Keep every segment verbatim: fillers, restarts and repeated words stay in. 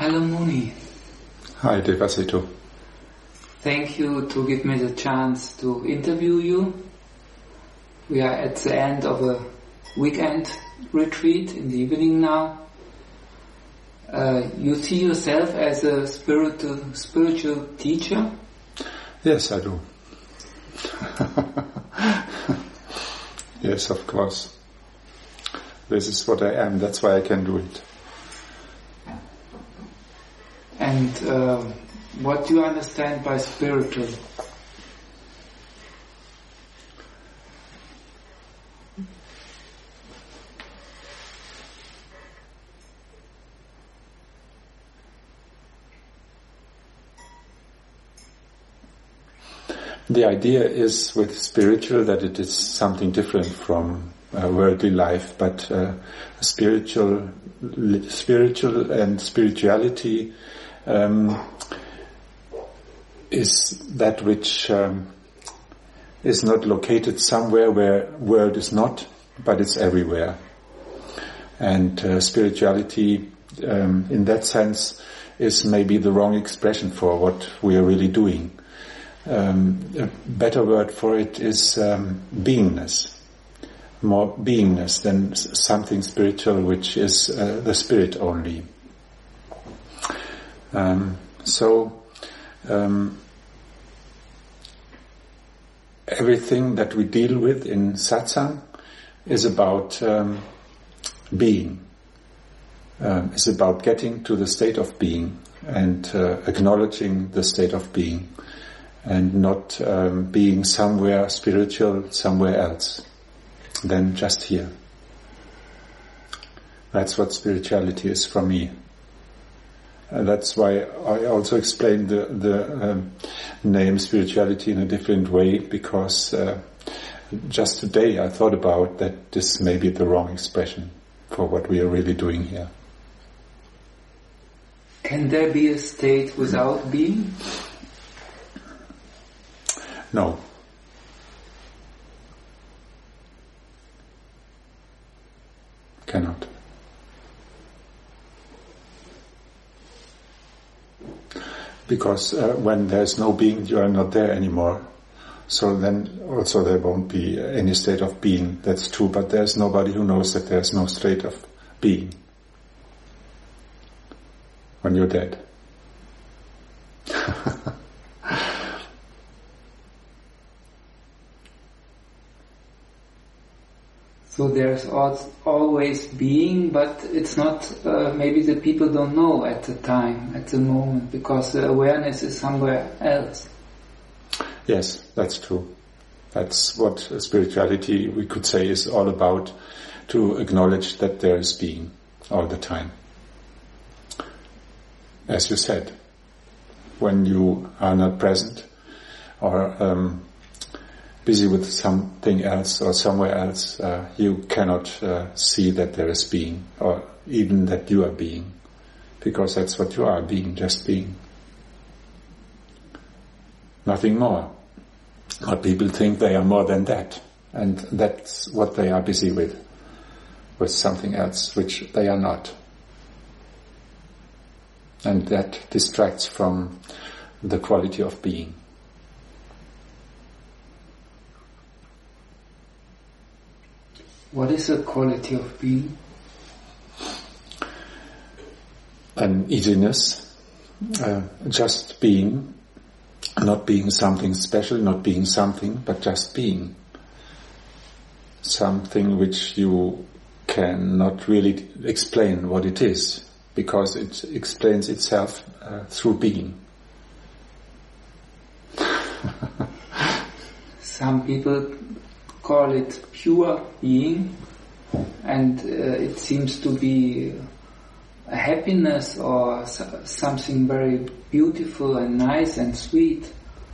Hello Muni. Hi Devasito. Thank you to give me the chance to interview you. We are at the end of a weekend retreat in the evening now. Uh, you see yourself as a spiritual spiritual teacher? Yes, I do. Yes, of course. This is what I am, that's why I can do it. And uh, what do you understand by spiritual? The idea is with spiritual that it is something different from uh, worldly life, but uh, spiritual, spiritual and spirituality um, is that which um, is not located somewhere where world is not, but it's everywhere. And uh, spirituality, um, in that sense, is maybe the wrong expression for what we are really doing. Um, a better word for it is um, beingness, more beingness than something spiritual which is uh, the spirit only. Um, so um, everything that we deal with in satsang is about um, being, um, is about getting to the state of being and uh, acknowledging the state of being. And not um, being somewhere spiritual, somewhere else, than just here. That's what spirituality is for me. And that's why I also explained the, the um, name spirituality in a different way, because uh, just today I thought about that this may be the wrong expression for what we are really doing here. Can there be a state without being? No. Cannot. Because uh, when there's no being, you are not there anymore. So then also there won't be any state of being. That's true, but there's nobody who knows that there's no state of being when you're dead. So there's always being, but it's not, uh, maybe the people don't know at the time, at the moment, because the awareness is somewhere else. Yes, that's true. That's what spirituality, we could say, is all about, to acknowledge that there is being all the time. As you said, when you are not present or um, busy with something else or somewhere else, uh, you cannot uh, see that there is being, or even that you are being, because that's what you are, being, just being. Nothing more. But people think they are more than that, and that's what they are busy with, with something else which they are not. And that distracts from the quality of being. What is the quality of being? An easiness, uh, just being, not being something special, not being something, but just being. Something which you cannot really explain what it is, because it explains itself uh, through being. Some people call it pure being, and uh, it seems to be a happiness or something very beautiful and nice and sweet.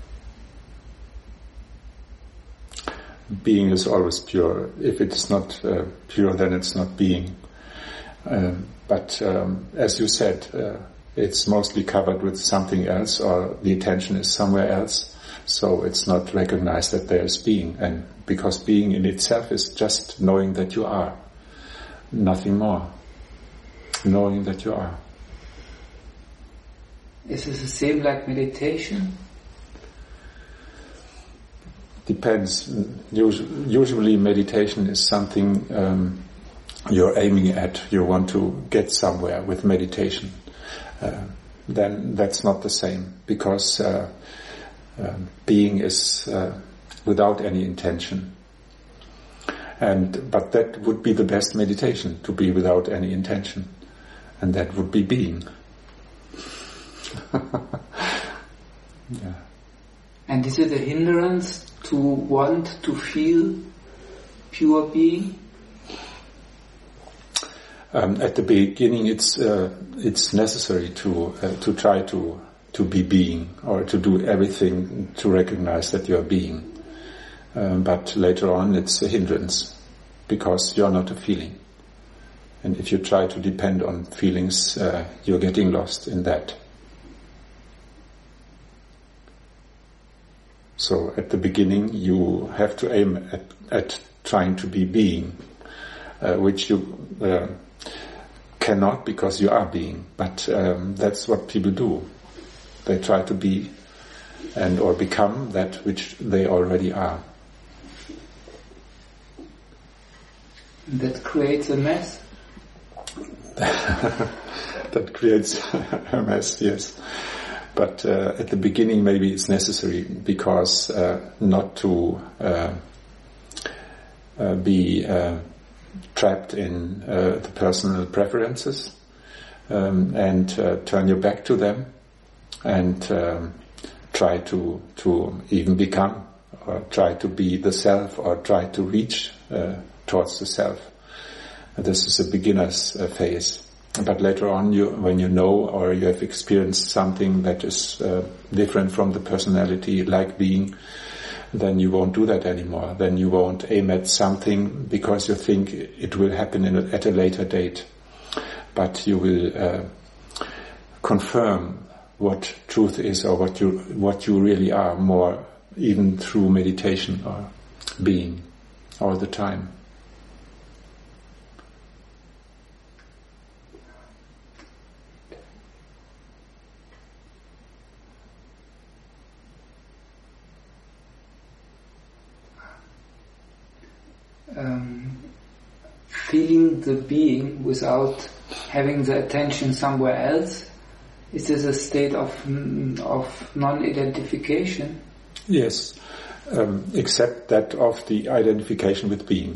Being is always pure. If it is not uh, pure, then it's not being. Um, but um, as you said, uh, it's mostly covered with something else, or the attention is somewhere else, so it's not recognized that there is being. And because being in itself is just knowing that you are, nothing more. Knowing that you are. Is it the same like meditation? Depends. Usually meditation is something um, you're aiming at. You want to get somewhere with meditation. Uh, then that's not the same, because uh, uh, being is uh, without any intention. And but that would be the best meditation, to be without any intention. And that would be being. Yeah. And is it a hindrance to want to feel pure being? Um, at the beginning, it's uh, it's necessary to uh, to try to to be being, or to do everything to recognize that you are being. Um, but later on, it's a hindrance, because you're not a feeling. And if you try to depend on feelings, uh, you're getting lost in that. So at the beginning, you have to aim at, at trying to be being, uh, which you uh, cannot, because you are being. But um, that's what people do. They try to be and or become that which they already are. That creates a mess. That creates a mess, yes. But uh, at the beginning, maybe it's necessary, because uh, not to uh, uh, be uh, trapped in uh, the personal preferences, um, and uh, turn your back to them, and um, try to to even become, or try to be the self, or try to reach uh, towards the self. This is a beginner's uh, phase. But later on, you, when you know, or you have experienced something that is uh, different from the personality, like being, then you won't do that anymore. Then you won't aim at something because you think it will happen in a, at a later date. But you will uh, confirm what truth is, or what you what you really are, more even through meditation or being all the time. Um, feeling the being without having the attention somewhere else, is this a state of of non-identification? Yes, um, except that of the identification with being.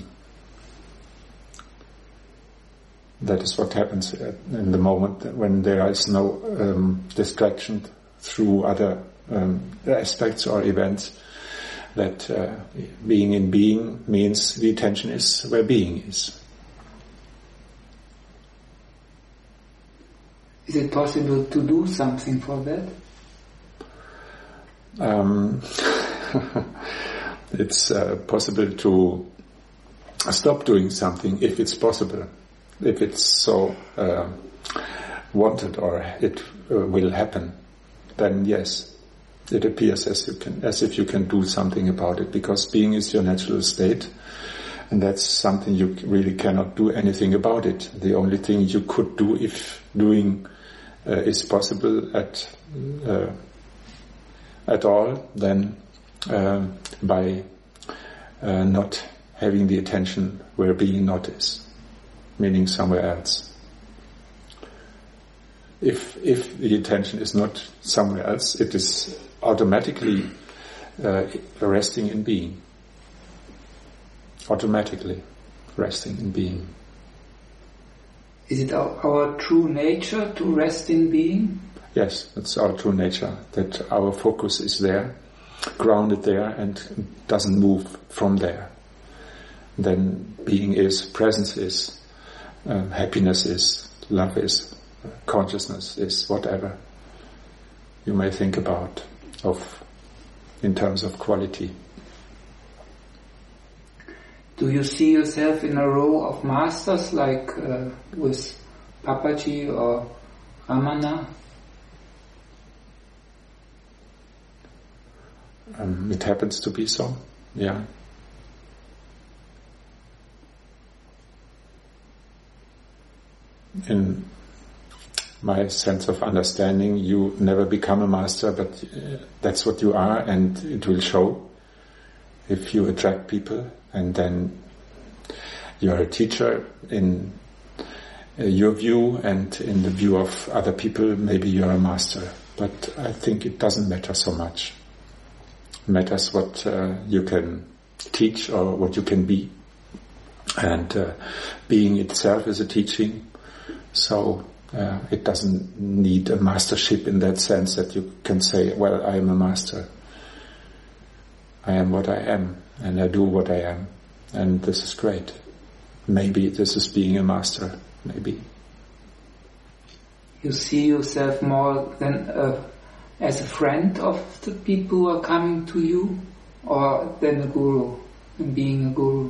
That is what happens in the moment when there is no um, distraction through other um, aspects or events. That uh, being in being means the attention is where being is. Is it possible to do something for that? Um, it's uh, possible to stop doing something if it's possible, if it's so uh, wanted, or it uh, will happen. Then yes. It appears as you can, as if you can do something about it, because being is your natural state, and that's something you really cannot do anything about it. The only thing you could do, if doing uh, is possible at uh, at all, then uh, by uh, not having the attention where being not is, meaning somewhere else. If if the attention is not somewhere else, it is automatically uh, resting in being. Automatically resting in being. Is it our, our true nature to rest in being? Yes, it's our true nature, that our focus is there, grounded there, and doesn't move from there. Then being is, presence is, uh, happiness is, love is, consciousness is, whatever you may think about of in terms of quality. Do you see yourself in a row of masters, like uh, with Papaji or Ramana? Um, it happens to be so, yeah. In my sense of understanding, you never become a master, but uh, that's what you are, and it will show if you attract people, and then you're a teacher in uh, your view, and in the view of other people, maybe you're a master. But I think it doesn't matter so much. It matters what uh, you can teach or what you can be. And uh, being itself is a teaching, so uh, it doesn't need a mastership in that sense that you can say, well, I am a master. I am what I am, and I do what I am, and this is great. Maybe this is being a master, maybe. You see yourself more than a, as a friend of the people who are coming to you, or than a guru, and being a guru?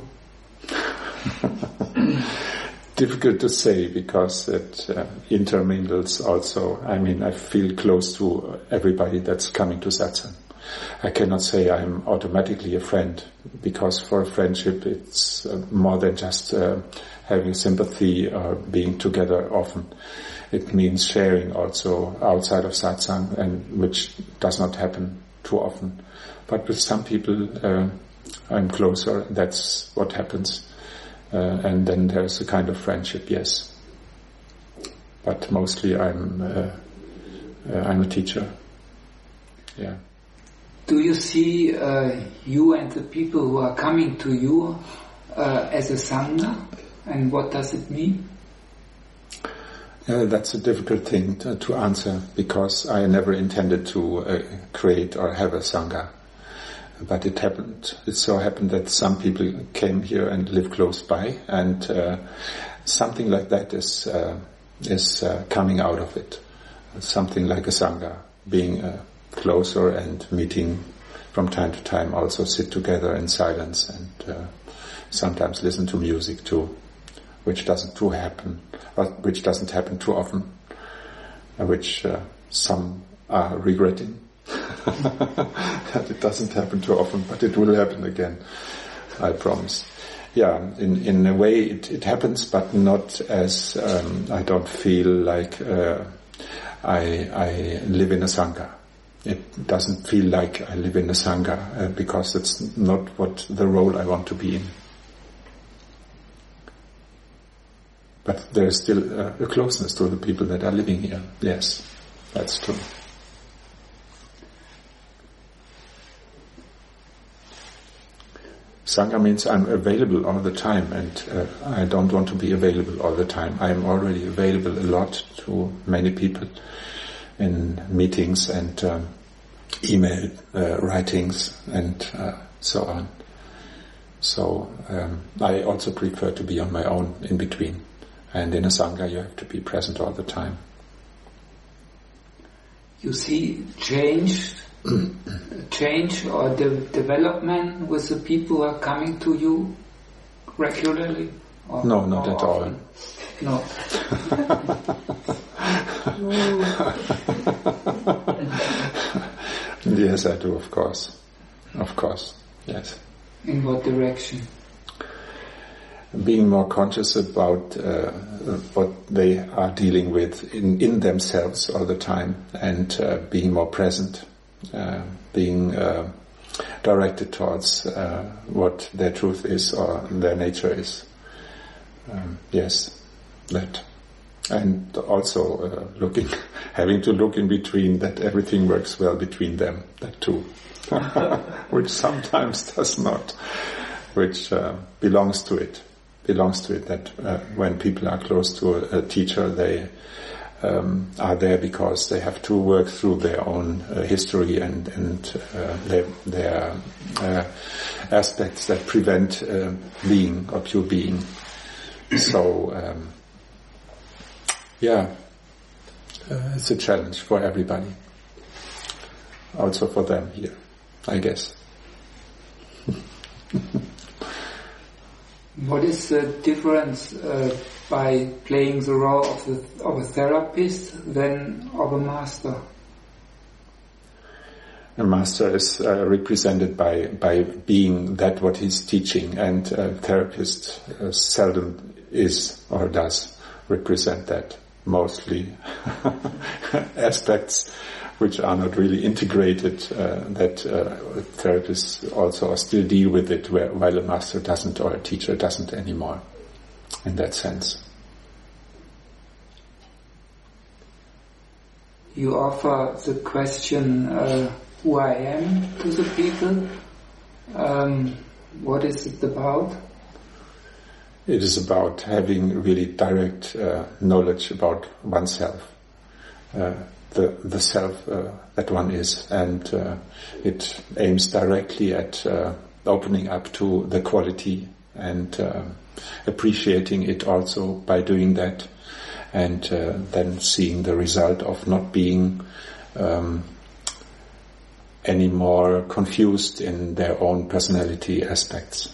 Difficult to say, because it uh, intermingles also. I mean, I feel close to everybody that's coming to satsang. I cannot say I'm automatically a friend, because for a friendship it's uh, more than just uh, having sympathy or being together often. It means sharing also outside of satsang, and which does not happen too often. But with some people uh, I'm closer, that's what happens. Uh, and then there's a kind of friendship, yes. But mostly I'm uh, uh, I'm a teacher. Yeah. Do you see uh, you and the people who are coming to you uh, as a sangha, and what does it mean? Uh, that's a difficult thing to, to answer, because I never intended to uh, create or have a sangha. But it happened. It so happened that some people came here and live close by, and uh, something like that is uh, is uh, coming out of it. Something like a sangha, being uh, closer and meeting from time to time. Also sit together in silence, and uh, sometimes listen to music too, which doesn't too happen, or which doesn't happen too often, uh, which uh, some are regretting. That it doesn't happen too often, but it will happen again, I promise. Yeah, in in a way it, it happens, but not as um, I don't feel like uh, I I live in a sangha. It doesn't feel like I live in a sangha uh, because it's not what the role I want to be in. But there is still uh, a closeness to the people that are living here. Yes, that's true. Sangha means I'm available all the time, and uh, I don't want to be available all the time. I am already available a lot to many people in meetings and um, email uh, writings and uh, so on. So um, I also prefer to be on my own in between. And in a sangha you have to be present all the time. You see change change or de- development with the people who are coming to you regularly? Or no, not at often? all. No. Yes, I do, of course. Of course, yes. In what direction? Being more conscious about uh, what they are dealing with in, in themselves all the time, and uh, being more present. Uh, being uh, directed towards uh, what their truth is or their nature is. Um, yes, that. And also uh, looking, having to look in between that everything works well between them, that too. Which sometimes does not, which uh, belongs to it. Belongs to it that uh, when people are close to a, a teacher, they Um, are there because they have to work through their own uh, history and, and uh, their, their uh, aspects that prevent uh, being or pure being. So, um, yeah, uh, it's a challenge for everybody. Also for them here, I guess. What is the difference uh, by playing the role of, the, of a therapist than of a master? A master is uh, represented by, by being that what he's teaching, and a therapist uh, seldom is or does represent that. mostly aspects which are not really integrated, uh, that uh, therapists also still deal with it, where, while a master doesn't or a teacher doesn't anymore, in that sense. You offer the question, uh, who I am, to the people. Um, what is it about? It is about having really direct uh, knowledge about oneself. Uh, the the self uh, that one is, and uh, it aims directly at uh, opening up to the quality and uh, appreciating it also by doing that, and uh, then seeing the result of not being um, any more confused in their own personality aspects.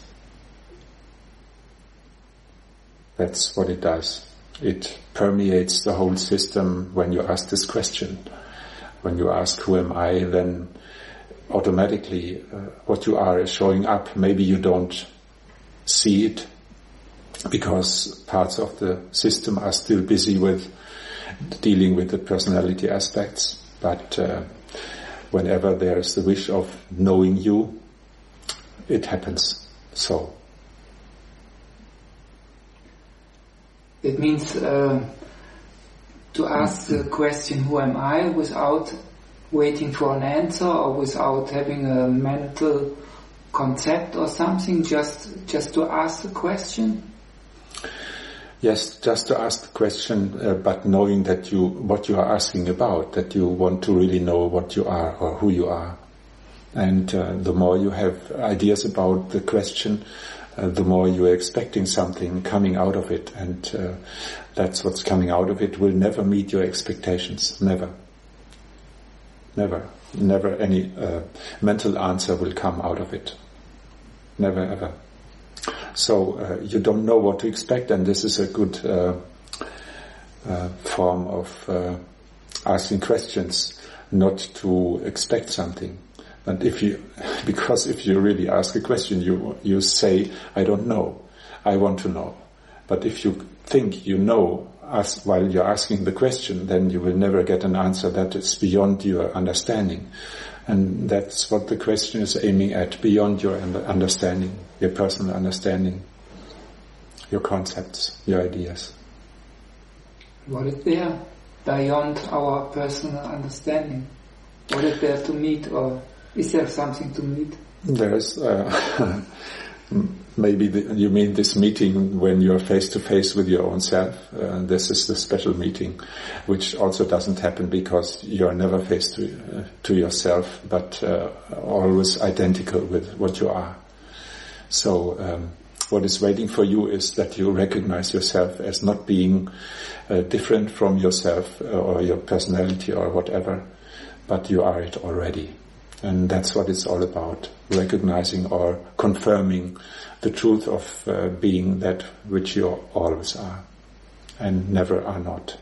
That's what it does. It permeates the whole system when you ask this question. When you ask, who am I, then automatically uh, what you are is showing up. Maybe you don't see it because parts of the system are still busy with dealing with the personality aspects. But uh, whenever there is the wish of knowing you, it happens. So. It means uh, to ask the question, who am I, without waiting for an answer or without having a mental concept or something, just just to ask the question? Yes, just to ask the question, uh, but knowing that you what you are asking about, that you want to really know what you are or who you are. And uh, the more you have ideas about the question, Uh, the more you are expecting something coming out of it, and uh, that's what's coming out of it will never meet your expectations. Never. Never. Never any uh, mental answer will come out of it. Never ever. So uh, you don't know what to expect, and this is a good uh, uh, form of uh, asking questions, not to expect something. And if you, because if you really ask a question, you you say, I don't know, I want to know. But if you think you know as while you're asking the question, then you will never get an answer that is beyond your understanding. And that's what the question is aiming at, beyond your understanding, your personal understanding, your concepts, your ideas. What is there beyond our personal understanding? What is there to meet, or is there something to meet? There's uh, maybe the, you mean this meeting when you're face to face with your own self. Uh, this is the special meeting, which also doesn't happen because you are never face to uh, to yourself, but uh, always identical with what you are. So um, what is waiting for you is that you recognize yourself as not being uh, different from yourself or your personality or whatever, but you are it already. And that's what it's all about, recognizing or confirming the truth of uh, being that which you always are and never are not.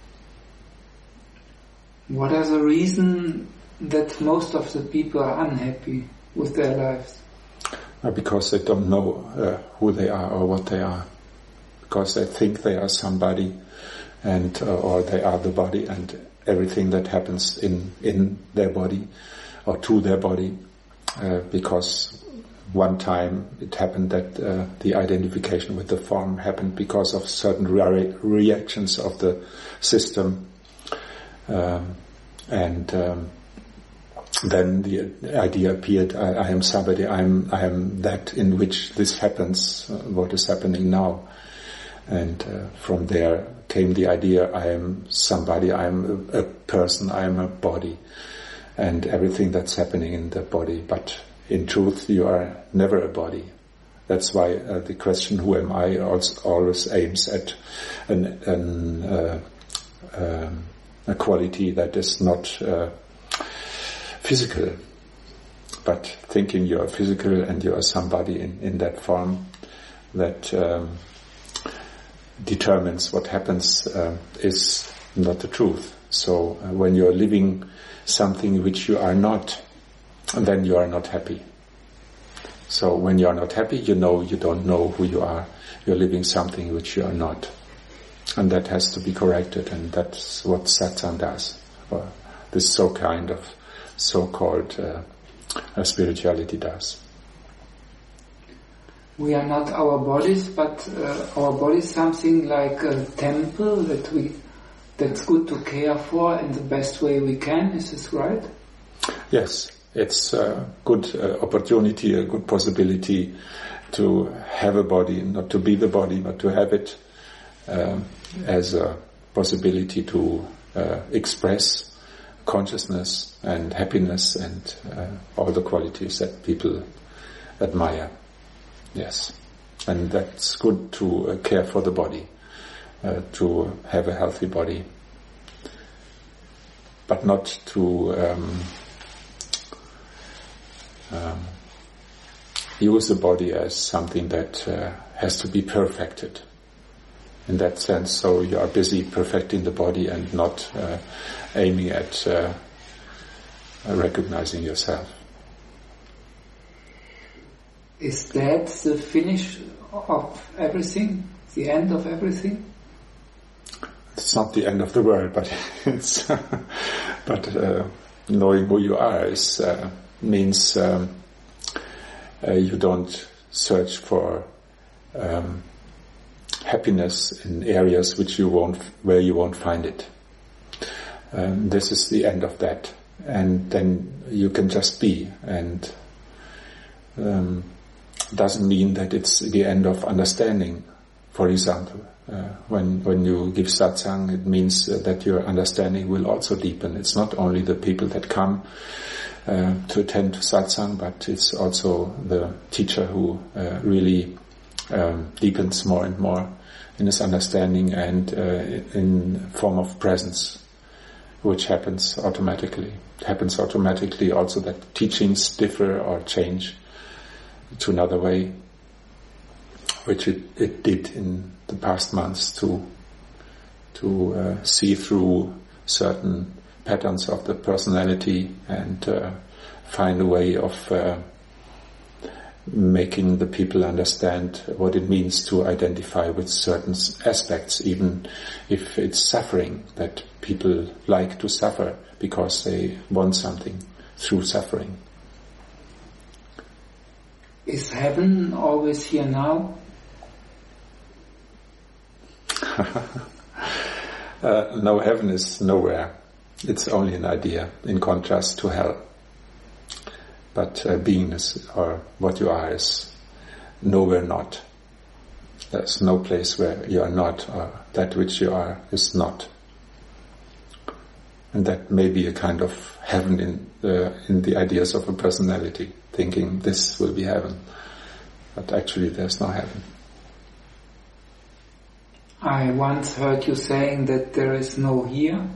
What are the reasons that most of the people are unhappy with their lives? Uh, because they don't know uh, who they are or what they are. Because they think they are somebody, and uh, or they are the body, and everything that happens in, in their body or to their body, uh, because one time it happened that uh, the identification with the form happened because of certain re- reactions of the system, um, and um, then the idea appeared: I, I am somebody. I am I am that in which this happens. Uh, what is happening now? And uh, from there came the idea: I am somebody. I am a, a person. I am a body. And everything that's happening in the body. But in truth, you are never a body. That's why uh, the question, who am I, also always aims at an, an, uh, um, a quality that is not uh, physical, but thinking you are physical and you are somebody in, in that form that um, determines what happens uh, is not the truth. So uh, when you are living something which you are not, then you are not happy. So when you are not happy, you know you don't know who you are. You're living something which you are not. and that has to be corrected, and that's what satsang does. Or this so kind of so-called uh, spirituality does. We are not our bodies, but uh, our body is something like a temple that we that's good to care for in the best way we can. Is this right? Yes, it's a good uh, opportunity, a good possibility to have a body, not to be the body, but to have it um, as a possibility to uh, express consciousness and happiness and uh, all the qualities that people admire. Yes, and that's good to uh, care for the body, uh, to have a healthy body, but not to um, um, use the body as something that uh, has to be perfected. In that sense, so you are busy perfecting the body and not uh, aiming at uh, recognizing yourself. Is that the finish of everything? The end of everything? It's not the end of the world, but it's but uh, knowing who you are is uh, means um, uh, you don't search for um, happiness in areas which you won't, where you won't find it. Um, this is the end of that, and then you can just be and. Um, doesn't mean that it's the end of understanding. For example, uh, when when you give satsang, it means uh, that your understanding will also deepen. It's not only the people that come uh, to attend to satsang, but it's also the teacher who uh, really um, deepens more and more in his understanding and uh, in form of presence, which happens automatically. It happens automatically also that teachings differ or change to another way, which it, it did in the past months to to uh, see through certain patterns of the personality and uh, find a way of uh, making the people understand what it means to identify with certain aspects, even if it's suffering, that people like to suffer because they want something through suffering. Is heaven always here now? uh, no, heaven is nowhere. It's only an idea, in contrast to hell. But uh, beingness, or what you are, is nowhere not. There's no place where you are not, or that which you are is not. And that may be a kind of heaven in the, in the ideas of a personality, thinking this will be heaven. But actually there's no heaven. I once heard you saying that there is no here.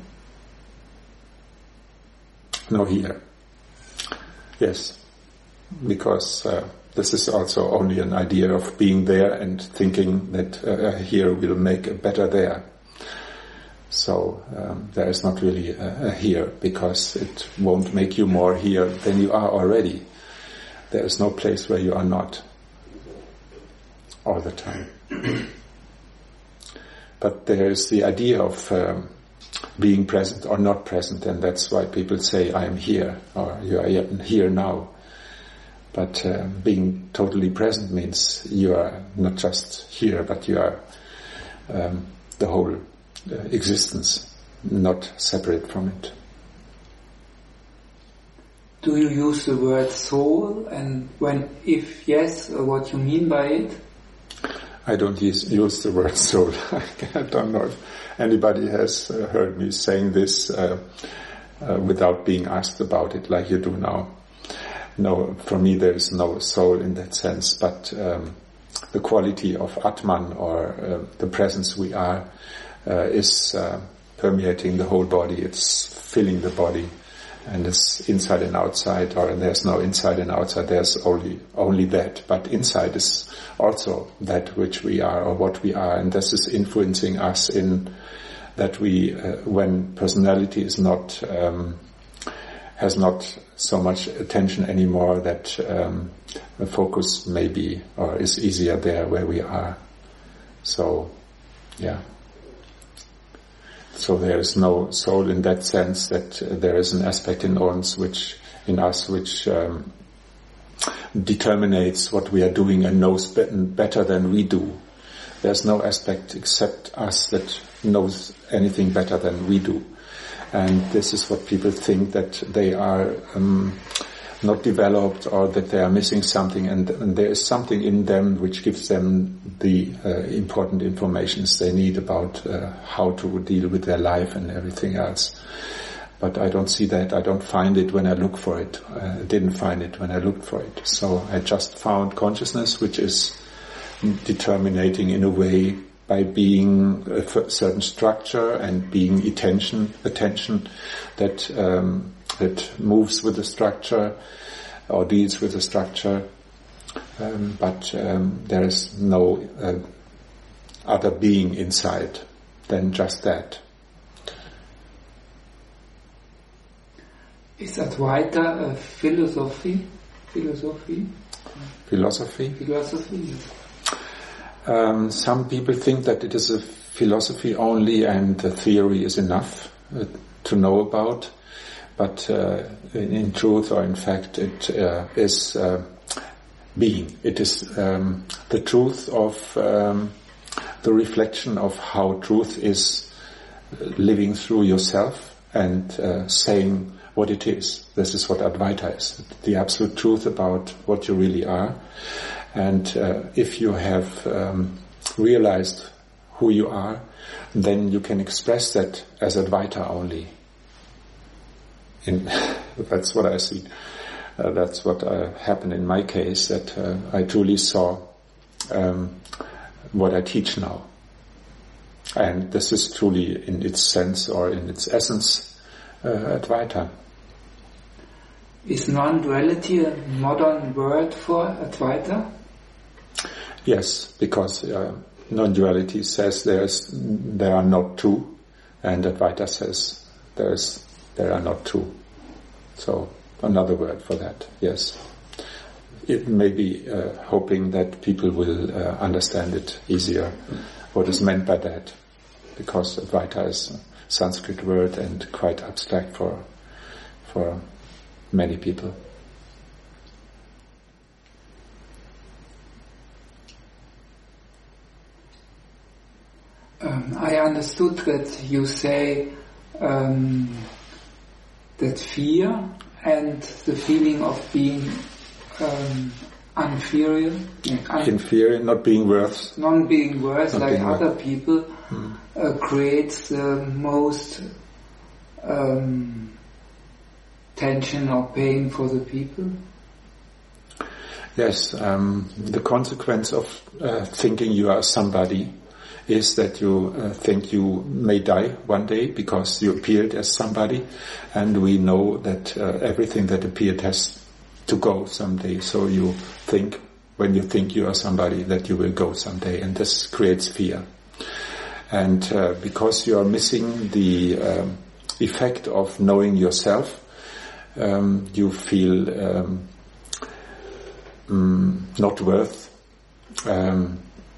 No here. Yes. Because uh, this is also only an idea of being there and thinking that uh, here will make a better there. So um, there is not really a, a here, because it won't make you more here than you are already. There is no place where you are not all the time. But there is the idea of um, being present or not present, and that's why people say, I am here, or you are here now. But uh, being totally present means you are not just here, but you are um, the whole uh, existence, not separate from it. Do you use the word soul, and when, if yes, what you mean by it? I don't use, use the word soul. I don't know if anybody has uh, heard me saying this uh, uh, without being asked about it like you do now. No, for me there is no soul in that sense, but um, the quality of Atman, or uh, the presence we are, uh, is uh, permeating the whole body. It's filling the body, and it's inside and outside, or there's no inside and outside, there's only only that. But inside is also that which we are, or what we are, and this is influencing us in that we, uh, when personality is not um, has not so much attention anymore, that um, the focus may be, or is easier there where we are. So, yeah. So there is no soul in that sense that uh, there is an aspect in us which, in us which um, determines what we are doing and knows be- better than we do. There's no aspect except us that knows anything better than we do. And this is what people think, that they are um, not developed or that they are missing something, and, and there is something in them which gives them the uh, important information they need about uh, how to deal with their life and everything else. But I don't see that. I don't find it when I look for it. I didn't find it when I looked for it. So I just found consciousness, which is determinating in a way by being a certain structure and being attention, attention that um, that moves with the structure or deals with the structure. Um, but um, there is no uh, other being inside than just that. Is Advaita a philosophy? Philosophy? Philosophy? Philosophy. Um, some people think that it is a philosophy only and the theory is enough uh, to know about. But uh, in, in truth, or in fact, it uh, is uh, being. It is um, the truth of um, the reflection of how truth is living through yourself and uh, saying what it is. This is what Advaita is, the absolute truth about what you really are. And uh, if you have um, realized who you are, then you can express that as Advaita only. In, that's what I see. Uh, that's what uh, happened in my case, that uh, I truly saw um, what I teach now. And this is truly in its sense or in its essence uh, Advaita. Is non-duality a modern word for Advaita? Yes, because uh, non-duality says there's there are not two, and Advaita says there's there are not two. So another word for that, yes. It may be uh, hoping that people will uh, understand it easier, what is meant by that, because Advaita is a Sanskrit word and quite abstract for for many people. Um, I understood that you say um, that fear and the feeling of being um, inferior, un- inferior, not being worth, non being worth not like being other worth. people, Hmm. uh, creates the most um, tension or pain for the people. Yes, um, the consequence of uh, thinking you are somebody is that you uh, think you may die one day because you appeared as somebody, and we know that uh, everything that appeared has to go someday. So you think, when you think you are somebody, that you will go someday, and this creates fear. And uh, because you are missing the um, effect of knowing yourself, um, you feel um, um, not worth, um,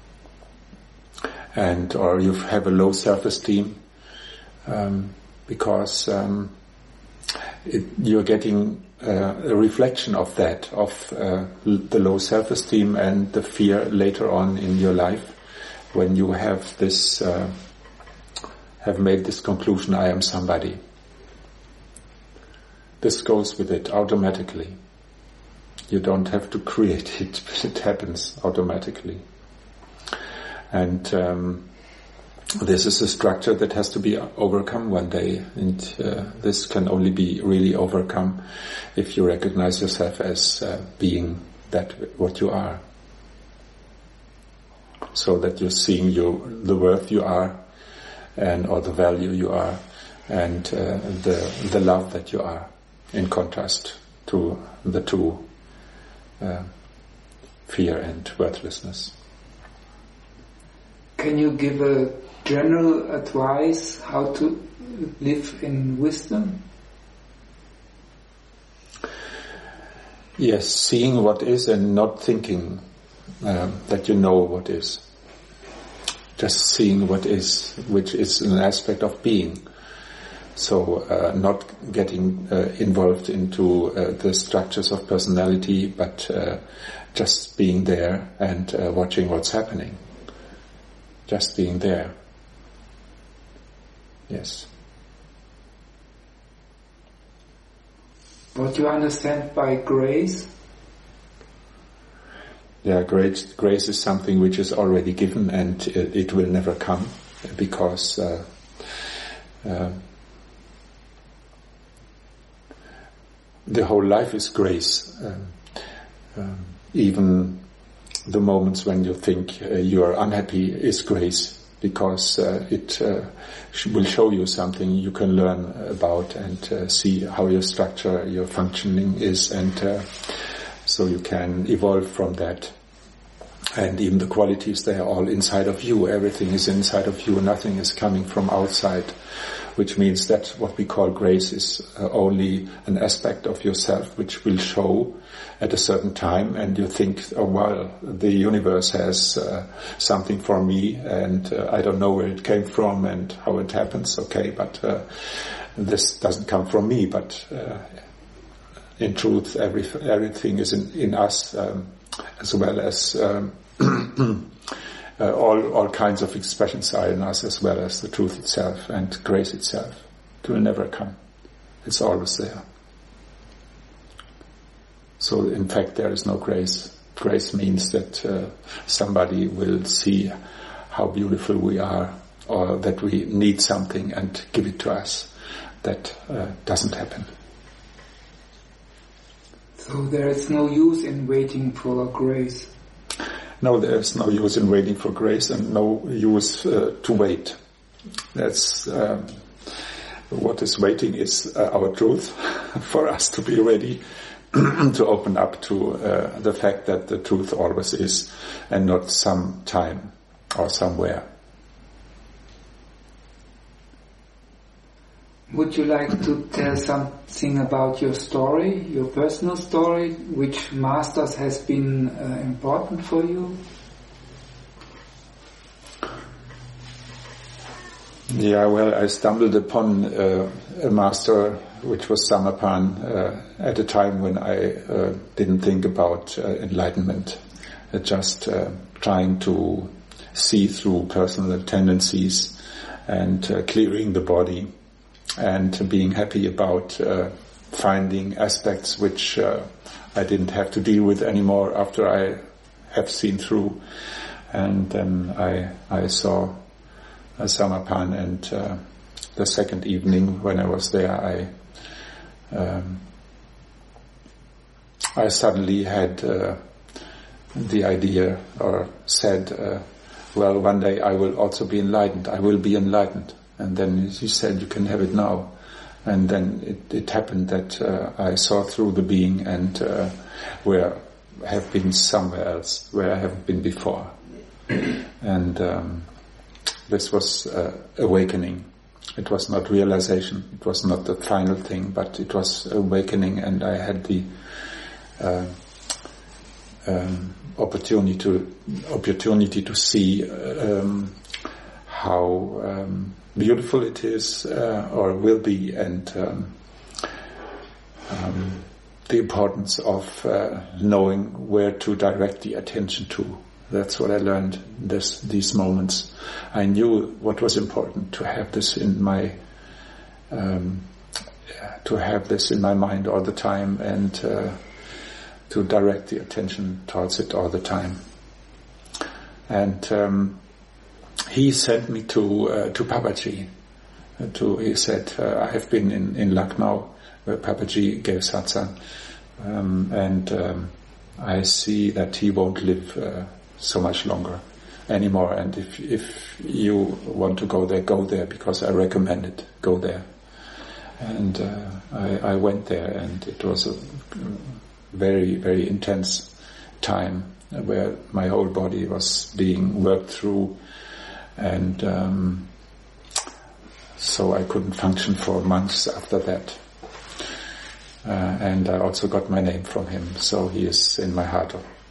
and or you have a low self-esteem, um, because um, it, you're getting uh, a reflection of that, of uh, the low self-esteem and the fear later on in your life, when you have this, uh, have made this conclusion, I am somebody. This goes with it automatically. You don't have to create it, but it happens automatically. And um, this is a structure that has to be overcome one day, and uh, this can only be really overcome if you recognize yourself as uh, being that what you are, so that you're seeing your the worth you are, and or the value you are, and uh, the the love that you are, in contrast to the two, uh, fear and worthlessness. Can you give a general advice how to live in wisdom? Yes, seeing what is and not thinking uh, that you know what is. just seeing what is, which is an aspect of being. So uh, not getting uh, involved into uh, the structures of personality, but uh, just being there and uh, watching what's happening. Just being there. Yes. What do you understand by grace? Yeah, grace, grace is something which is already given, and it, it will never come, because uh, uh, the whole life is grace. Um, um, even the moments when you think uh, you are unhappy is grace, because uh, it uh, sh- will show you something you can learn about and uh, see how your structure, your functioning is, and uh, so you can evolve from that. And even the qualities, they are all inside of you. Everything is inside of you. Nothing is coming from outside, which means that what we call grace is uh, only an aspect of yourself which will show at a certain time, and you think, oh well, the universe has uh, something for me, and uh, I don't know where it came from and how it happens. Okay, but uh, this doesn't come from me. But uh, in truth, every, everything is in, in us, um, as well as um, uh, all all kinds of expressions are in us, as well as the truth itself and grace itself. It will never come. It's always there. So in fact there is no grace. Grace means that uh, somebody will see how beautiful we are, or that we need something and give it to us. That uh, doesn't happen. So there is no use in waiting for grace. No, there is no use in waiting for grace, and no use uh, to wait. That's um, what is waiting is uh, our truth, for us to be ready to open up to uh, the fact that the truth always is, and not some time or somewhere. Would you like to tell something about your story, your personal story, which masters has been uh, important for you? Yeah, well, I stumbled upon uh, a master which was Samapan uh, at a time when I uh, didn't think about uh, enlightenment, uh, just uh, trying to see through personal tendencies and uh, clearing the body, and being happy about uh, finding aspects which uh, I didn't have to deal with anymore after I have seen through. And then I I saw uh, Samapan, and uh, the second evening when I was there, I um, I suddenly had uh, the idea, or said, uh, well, one day I will also be enlightened. I will be enlightened. And then he said, you can have it now. And then it, it happened that uh, I saw through the being, and uh, where I have been somewhere else, where I haven't been before. And um, this was uh, awakening. It was not realization. It was not the final thing, but it was awakening, and I had the uh, um, opportunity to opportunity to see um, how um, beautiful it is, uh, or will be, and um, um, the importance of uh, knowing where to direct the attention to. That's what I learned this these moments. I knew what was important, to have this in my um, to have this in my mind all the time, and uh, to direct the attention towards it all the time. And um, he sent me to uh, to Papaji. Uh, to he said, uh, I have been in, in Lucknow, where Papaji gave satsang, um, and um, I see that he won't live uh, so much longer anymore. And if if you want to go there, go there, because I recommend it. Go there. And uh, I, I went there, and it was a very very intense time where my whole body was being worked through. And um, so I couldn't function for months after that. Uh, and I also got my name from him, so he is in my heart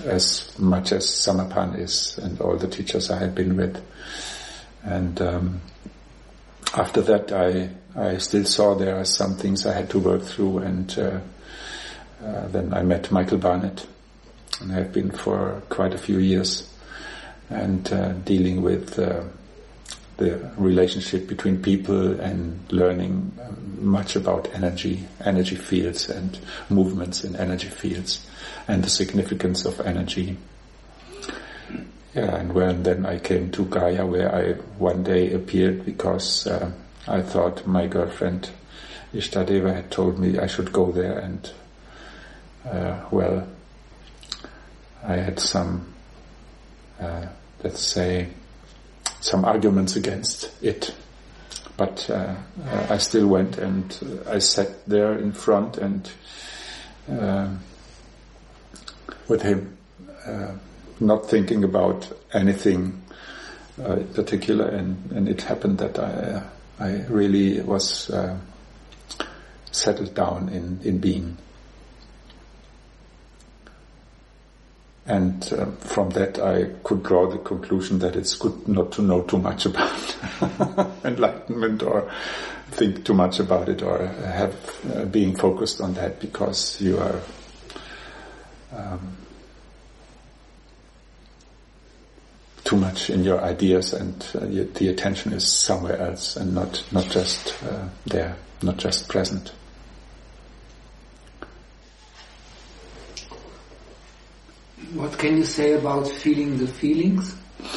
as much as Samapan is and all the teachers I had been with. And um, after that, I I still saw there are some things I had to work through, and uh, uh, then I met Michael Barnett, and I have been for quite a few years, and uh, dealing with uh, the relationship between people and learning much about energy, energy fields and movements in energy fields, and the significance of energy. Yeah, and when then I came to Gaia, where I one day appeared because uh, I thought my girlfriend Ishtadeva had told me I should go there, and uh, well, I had some, uh, let's say, some arguments against it, but uh, uh, I still went, and uh, I sat there in front and uh, with him, uh, not thinking about anything uh, particular, and, and it happened that I uh, I really was uh, settled down in, in being. And uh, from that I could draw the conclusion that it's good not to know too much about enlightenment or think too much about it or have uh, being focused on that, because you are um, too much in your ideas, and uh, the attention is somewhere else and not not just uh, there, not just present. What can you say about feeling the feelings?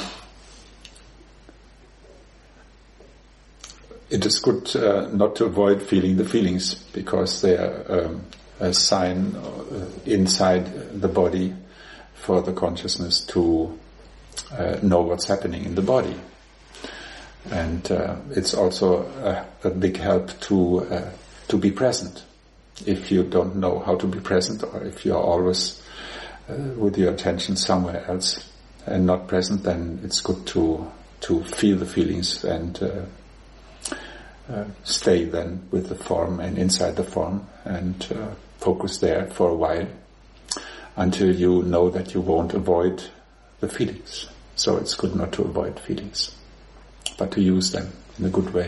It is good uh, not to avoid feeling the feelings, because they are um, a sign uh, inside the body for the consciousness to uh, know what's happening in the body. And uh, it's also a, a big help to uh, to be present. If you don't know how to be present, or if you are always Uh, with your attention somewhere else and not present, then it's good to to feel the feelings and uh, uh, stay then with the form and inside the form, and uh, focus there for a while until you know that you won't avoid the feelings. So it's good not to avoid feelings, but to use them in a good way.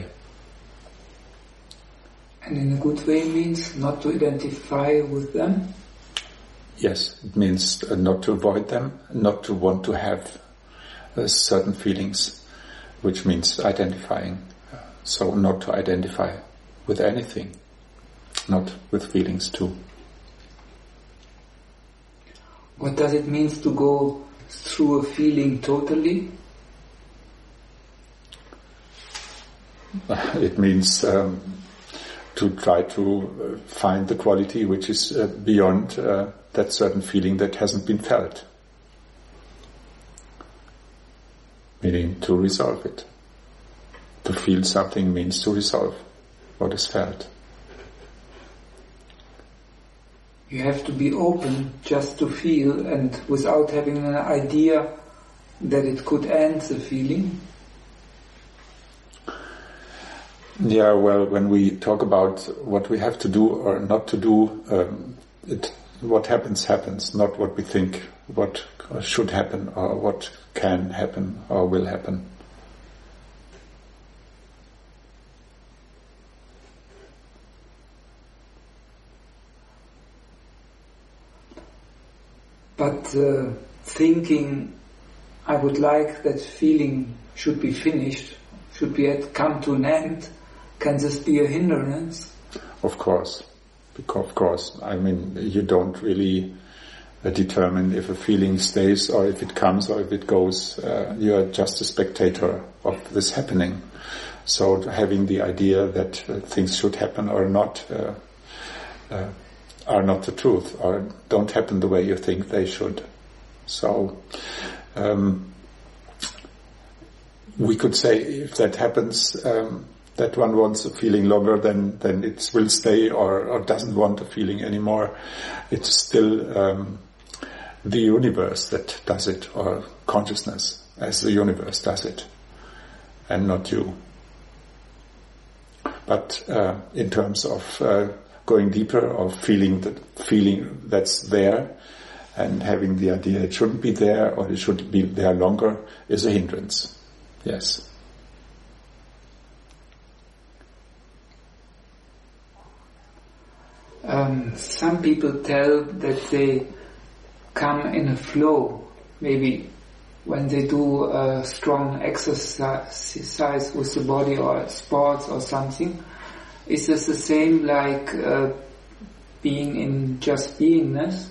And in a good way means not to identify with them? Yes, it means uh, not to avoid them, not to want to have uh, certain feelings, which means identifying. Uh, so not to identify with anything, not with feelings too. What does it mean to go through a feeling totally? It means um, to try to uh, find the quality which is uh, beyond uh, that certain feeling that hasn't been felt. Meaning to resolve it. To feel something means to resolve what is felt. You have to be open just to feel, and without having an idea that it could end the feeling. Yeah, well, when we talk about what we have to do or not to do, um, it, what happens, happens, not what we think, what should happen or what can happen or will happen. But uh, thinking, I would like that feeling should be finished, should be at, come to an end, can this be a hindrance? Of course, because of course, I mean, you don't really uh, determine if a feeling stays or if it comes or if it goes. Uh, you are just a spectator of this happening. So having the idea that uh, things should happen or not uh, uh, are not the truth, or don't happen the way you think they should. So um, we could say if that happens, um, that one wants a feeling longer, then then it will stay, or, or doesn't want a feeling anymore. It's still um, the universe that does it, or consciousness as the universe does it, and not you. But uh, in terms of uh, going deeper, or feeling that feeling that's there, And having the idea it shouldn't be there or it should be there longer is a hindrance. Yes. Um, some people tell that they come in a flow, maybe when they do a strong exercise with the body or sports or something. Is this the same like uh, being in just beingness?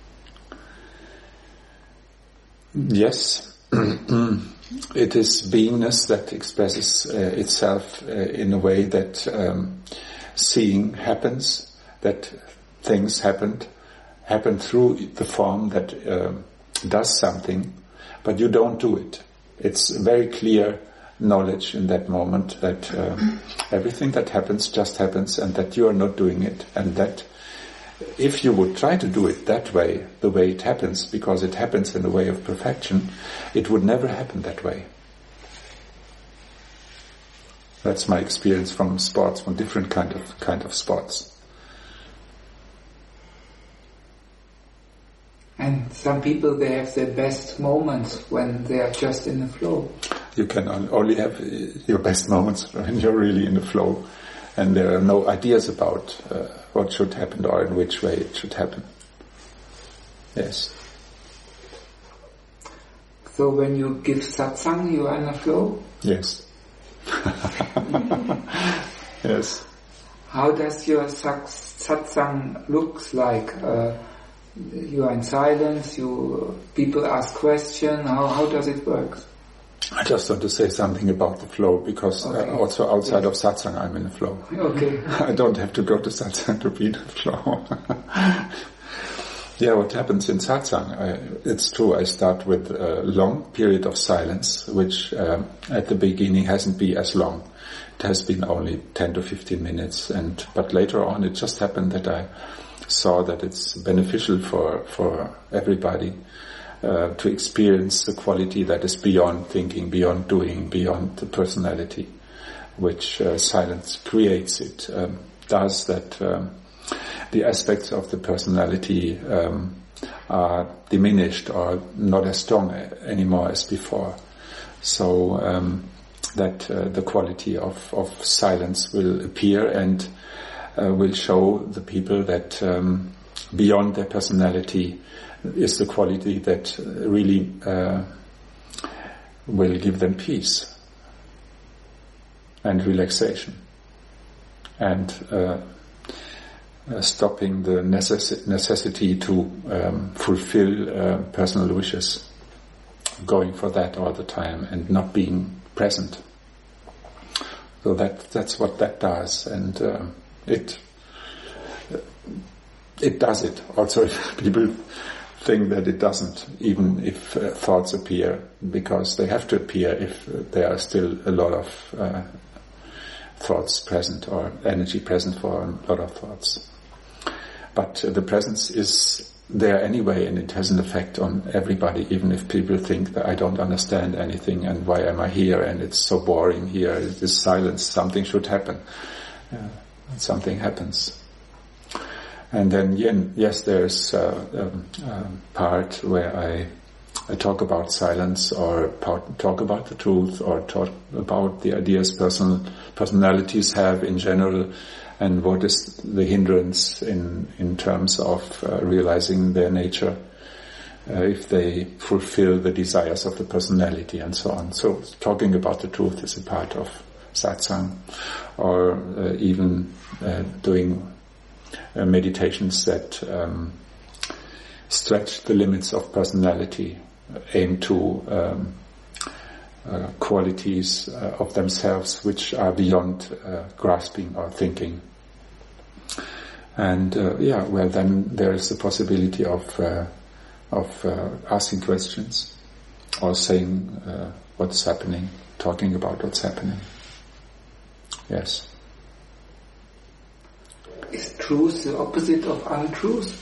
Yes. It is beingness that expresses uh, itself uh, in a way that um, seeing happens, that things happened, happen through the form that uh, does something, but you don't do it. It's very clear knowledge in that moment that uh, everything that happens just happens and that you are not doing it, and that if you would try to do it that way, the way it happens, because it happens in a way of perfection, it would never happen that way. That's my experience from sports, from different kind of kind of sports. And some people, they have their best moments when they are just in the flow. You can only have your best moments when you're really in the flow, and there are no ideas about uh, what should happen or in which way it should happen. Yes. So when you give satsang, you are in the flow? Yes. Yes. How does your satsang looks like? Uh, you are in silence, you people ask questions, how, how does it work? I just want to say something about the flow, because okay. uh, also outside yes. of satsang I'm in the flow. Okay. I don't have to go to satsang to be in the flow. Yeah, what happens in satsang, I, it's true, I start with a long period of silence, which um, at the beginning hasn't been as long. It has been only ten to fifteen minutes, and but later on it just happened that I saw that it's beneficial for, for everybody uh, to experience the quality that is beyond thinking, beyond doing, beyond the personality, which uh, silence creates. It um, does that um, the aspects of the personality um, are diminished or not as strong anymore as before. So um, that uh, the quality of, of silence will appear and uh, will show the people that um, beyond their personality is the quality that really uh, will give them peace and relaxation and uh, Uh, stopping the necess- necessity to um, fulfill uh, personal wishes, going for that all the time and not being present. So that that's what that does, and uh, it it does it. Also, people think that it doesn't, even if uh, thoughts appear, because they have to appear if uh, there are still a lot of uh, thoughts present or energy present for a lot of thoughts. But uh, the presence is there anyway, and it has an effect on everybody, even if people think that I don't understand anything and why am I here and it's so boring here, it is silence, something should happen. Uh, something happens. And then, yeah, yes, there's uh, um, a part where I, I talk about silence or part, talk about the truth or talk about the ideas personal personalities have in general, and what is the hindrance in, in terms of uh, realizing their nature, uh, if they fulfill the desires of the personality and so on. So talking about the truth is a part of satsang, or uh, even uh, doing uh, meditations that um, stretch the limits of personality, aim to um, uh, qualities uh, of themselves which are beyond uh, grasping or thinking. And uh, yeah, well, then there is the possibility of uh, of uh, asking questions or saying uh, what's happening, talking about what's happening. Yes. Is truth the opposite of untruth?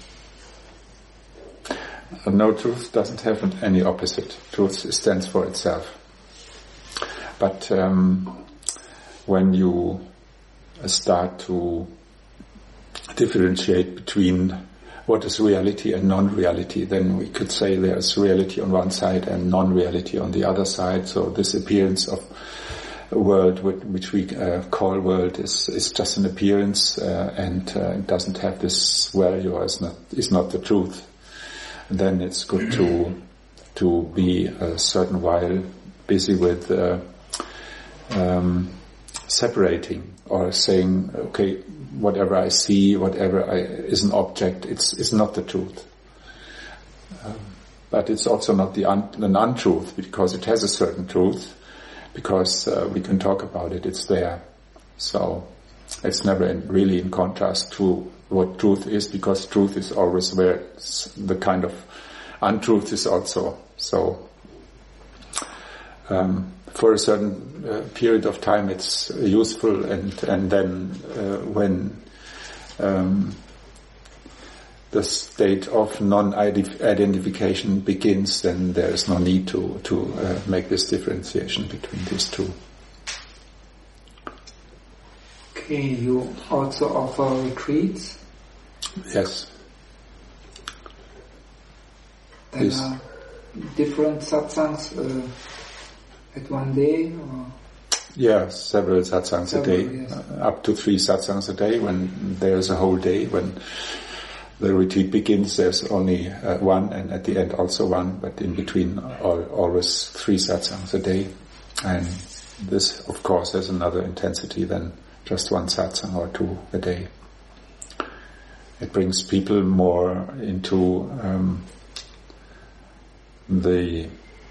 Uh, no, truth doesn't have any opposite. Truth stands for itself. But um, when you start to differentiate between what is reality and non-reality. Then we could say there's reality on one side and non-reality on the other side. So this appearance of a world which we uh, call world is, is just an appearance, uh, and uh, it doesn't have this value, or is not, is not the truth. And then it's good to to be a certain while busy with uh, um, separating, or saying, okay, whatever I see, whatever I, is an object, it's, it's not the truth. Um, but it's also not the un, an untruth, because it has a certain truth, because uh, we can talk about it, it's there. So it's never in, really in contrast to what truth is, because truth is always where the kind of untruth is also. So um, for a certain uh, period of time it's useful, and and then uh, when um, the state of non-identification begins, then there is no need to to uh, make this differentiation between these two. Okay, you also offer retreats? Yes. There yes. are different satsangs uh, at one day? Or? Yeah, several satsangs several, a day, yes. uh, up to three satsangs a day. When there's a whole day, when the retreat begins, there's only uh, one, and at the end also one, but in between all, always three satsangs a day. And this, of course, has another intensity than just one satsang or two a day. It brings people more into um, the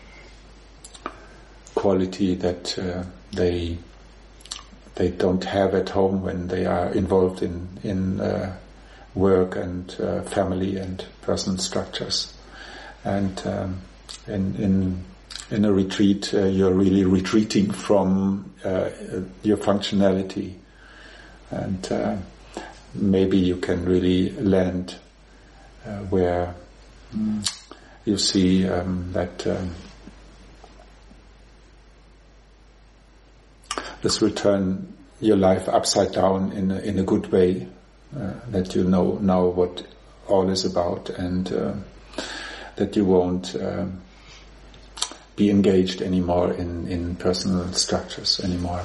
quality that uh, they they don't have at home when they are involved in in uh, work and uh, family and personal structures. And um, in in in a retreat, uh, you're really retreating from uh, your functionality, and uh, maybe you can really land uh, where mm, you see um, that um, this will turn your life upside down in a, in a good way, uh, that you know now what all is about, and uh, that you won't uh, be engaged anymore in, in personal structures anymore.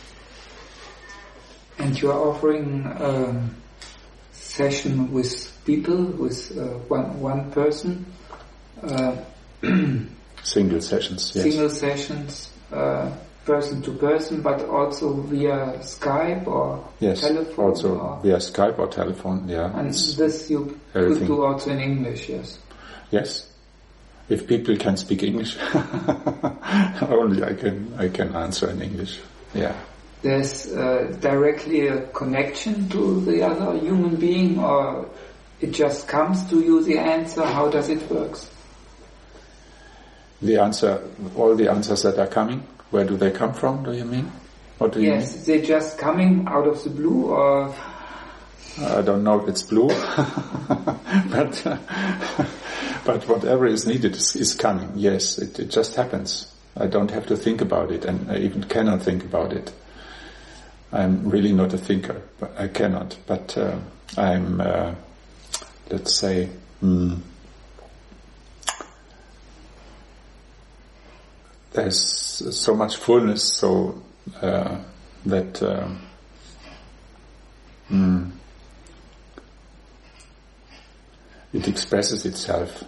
And you are offering a session with people, with uh, one one person? Uh, single sessions, yes. Single sessions, uh, person to person, but also via Skype or yes, telephone? also or via Skype or telephone, yeah. And this you everything. could do also in English, yes? Yes. If people can speak English, only I can I can answer in English, yeah. There's uh, directly a connection to the other human being, or it just comes to you, the answer? How does it work? The answer, all the answers that are coming, where do they come from, do you mean? What do you yes, mean? they're just coming out of the blue, or... I don't know if it's blue, but uh, but whatever is needed is, is coming, yes, it, it just happens. I don't have to think about it, and I even cannot think about it. I'm really not a thinker, but I cannot, but uh, I'm, uh, let's say, mm, there's so much fullness, so uh, that uh, mm, it expresses itself,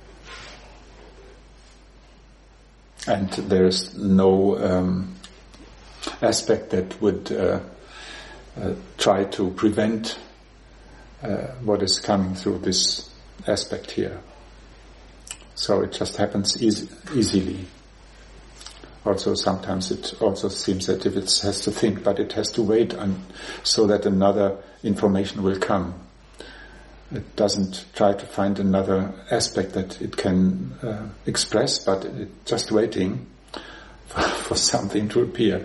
and there is no um, aspect that would uh, uh, try to prevent uh, what is coming through this aspect here. So it just happens easy, easily. Also, sometimes it also seems that if it has to think, but it has to wait and so that another information will come. It doesn't try to find another aspect that it can uh, express, but it's just waiting for, for something to appear.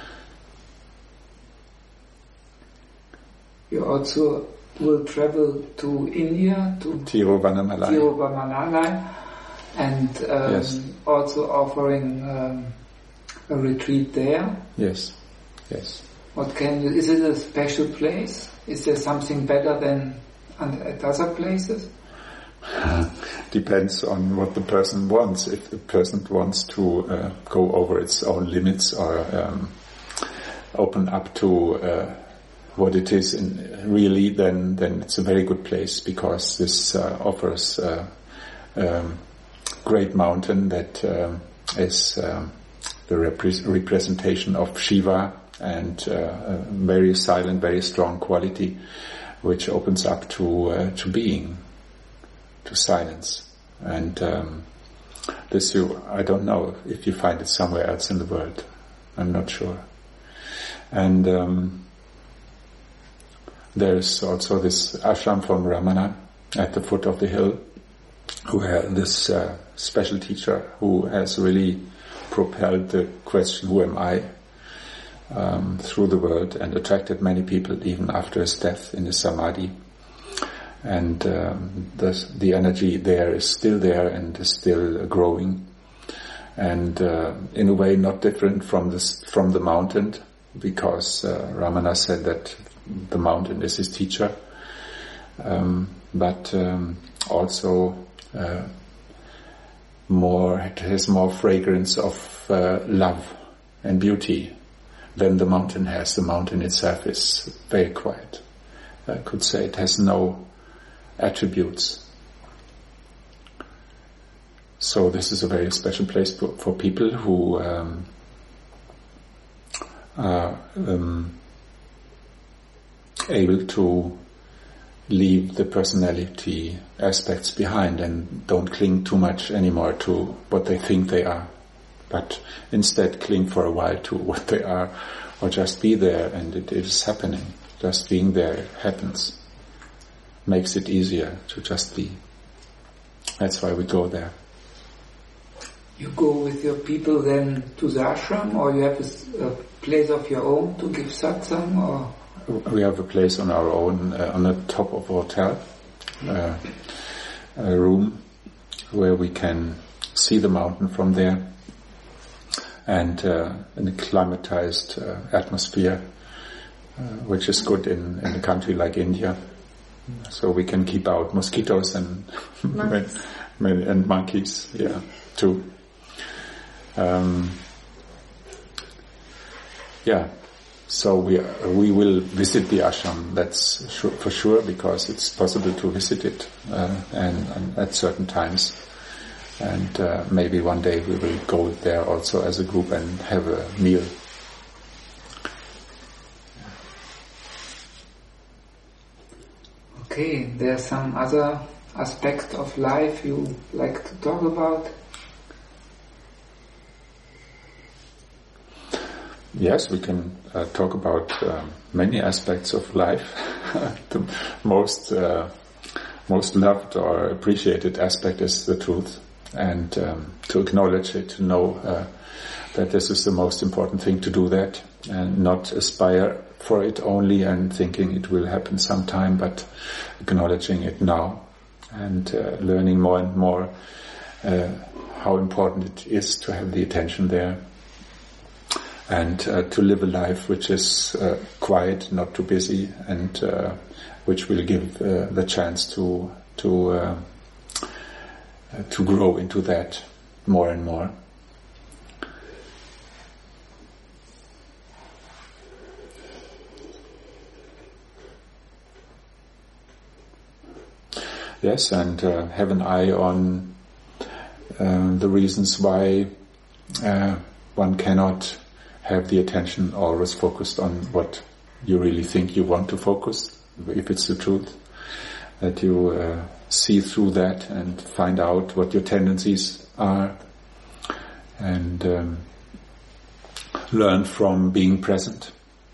You also will travel to India, to Tiruvannamalai, Tiruvannamalai, and um, yes. also offering um, a retreat there. Yes, yes. What can you, is it a special place? Is there something better than and at other places? Depends on what the person wants. If the person wants to uh, go over its own limits or um, open up to uh, what it is in really, then then it's a very good place, because this uh, offers a uh, um, great mountain that um, is um, the repre- representation of Shiva, and uh, a very silent, very strong quality, which opens up to uh, to being, to silence. And um, this you, I don't know if you find it somewhere else in the world. I'm not sure. And um, there's also this ashram from Ramana at the foot of the hill, where this uh, special teacher who has really propelled the question, who am I, um, through the world, and attracted many people even after his death in his samadhi. And um, the, the energy there is still there and is still uh, growing, and uh, in a way not different from this from the mountain, because uh, Ramana said that the mountain is his teacher, um, but um, also uh, more it has more fragrance of uh, love and beauty than the mountain has. The mountain itself is very quiet. I could say it has no attributes. So this is a very special place for, for people who um, are um, able to leave the personality aspects behind and don't cling too much anymore to what they think they are, but instead cling for a while to what they are, or just be there, and it is happening. Just being there happens. Makes it easier to just be. That's why we go there. You go with your people then to the ashram, or you have a, a place of your own to give satsang, or? We have a place on our own, uh, on the top of a hotel, uh, a room where we can see the mountain from there, and uh, an acclimatized uh, atmosphere, uh, which is good in, in a country like India. So we can keep out mosquitoes and monkeys. and monkeys, yeah, too. Um, yeah, so we we will visit the ashram. That's sure, for sure, because it's possible to visit it uh, and, and at certain times. And uh, maybe one day we will go there also as a group and have a meal. Okay, there's some other aspect of life you like to talk about? Yes, we can uh, talk about uh, many aspects of life. The most uh, most loved or appreciated aspect is the truth, and um, to acknowledge it, to know uh, that this is the most important thing, to do that, and not aspire for it only and thinking it will happen sometime, but acknowledging it now, and uh, learning more and more uh, how important it is to have the attention there, and uh, to live a life which is uh, quiet, not too busy, and uh, which will give uh, the chance to to uh, to grow into that more and more. Yes, and uh, have an eye on uh, the reasons why uh, one cannot have the attention always focused on what you really think you want to focus, if it's the truth, that you uh, see through that and find out what your tendencies are, and um, learn from being present,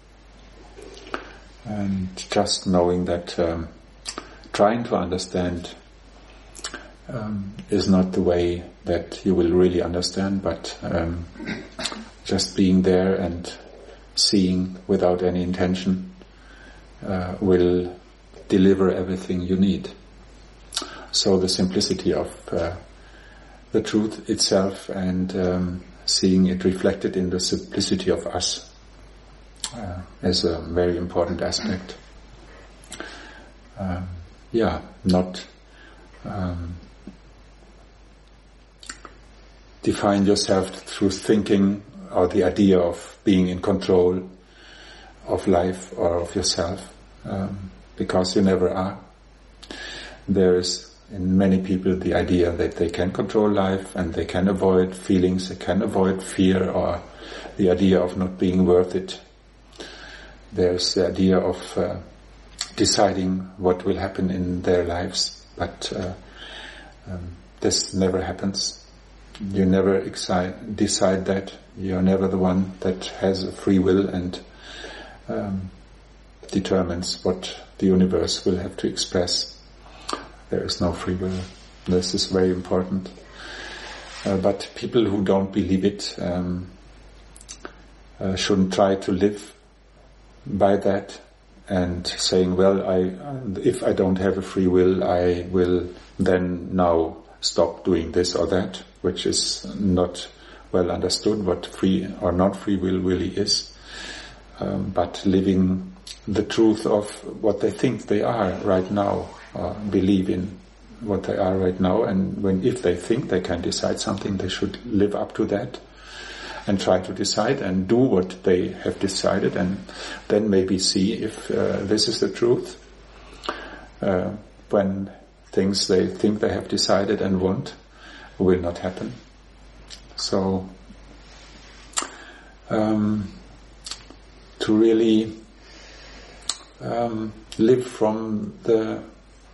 and just knowing that um, trying to understand um, is not the way that you will really understand, but um, just being there and seeing without any intention uh, will deliver everything you need. So the simplicity of uh, the truth itself, and um, seeing it reflected in the simplicity of us uh, is a very important aspect. Um, yeah, not um, define yourself through thinking or the idea of being in control of life or of yourself, um, because you never are. There is in many people the idea that they can control life and they can avoid feelings, they can avoid fear, or the idea of not being worth it. There's the idea of uh, deciding what will happen in their lives, but uh, um, this never happens. You never excite, decide that. You're never the one that has a free will and um, determines what the universe will have to express. There is no free will. This is very important. Uh, but people who don't believe it um, uh, shouldn't try to live by that and saying, well, I, if I don't have a free will, I will then now stop doing this or that, which is not well understood what free or not free will really is. Um, but living the truth of what they think they are right now, uh, believe in what they are right now, and when if they think they can decide something, they should live up to that and try to decide and do what they have decided, and then maybe see if uh, this is the truth. Uh, when things they think they have decided and want will not happen. So um, to really um, live from the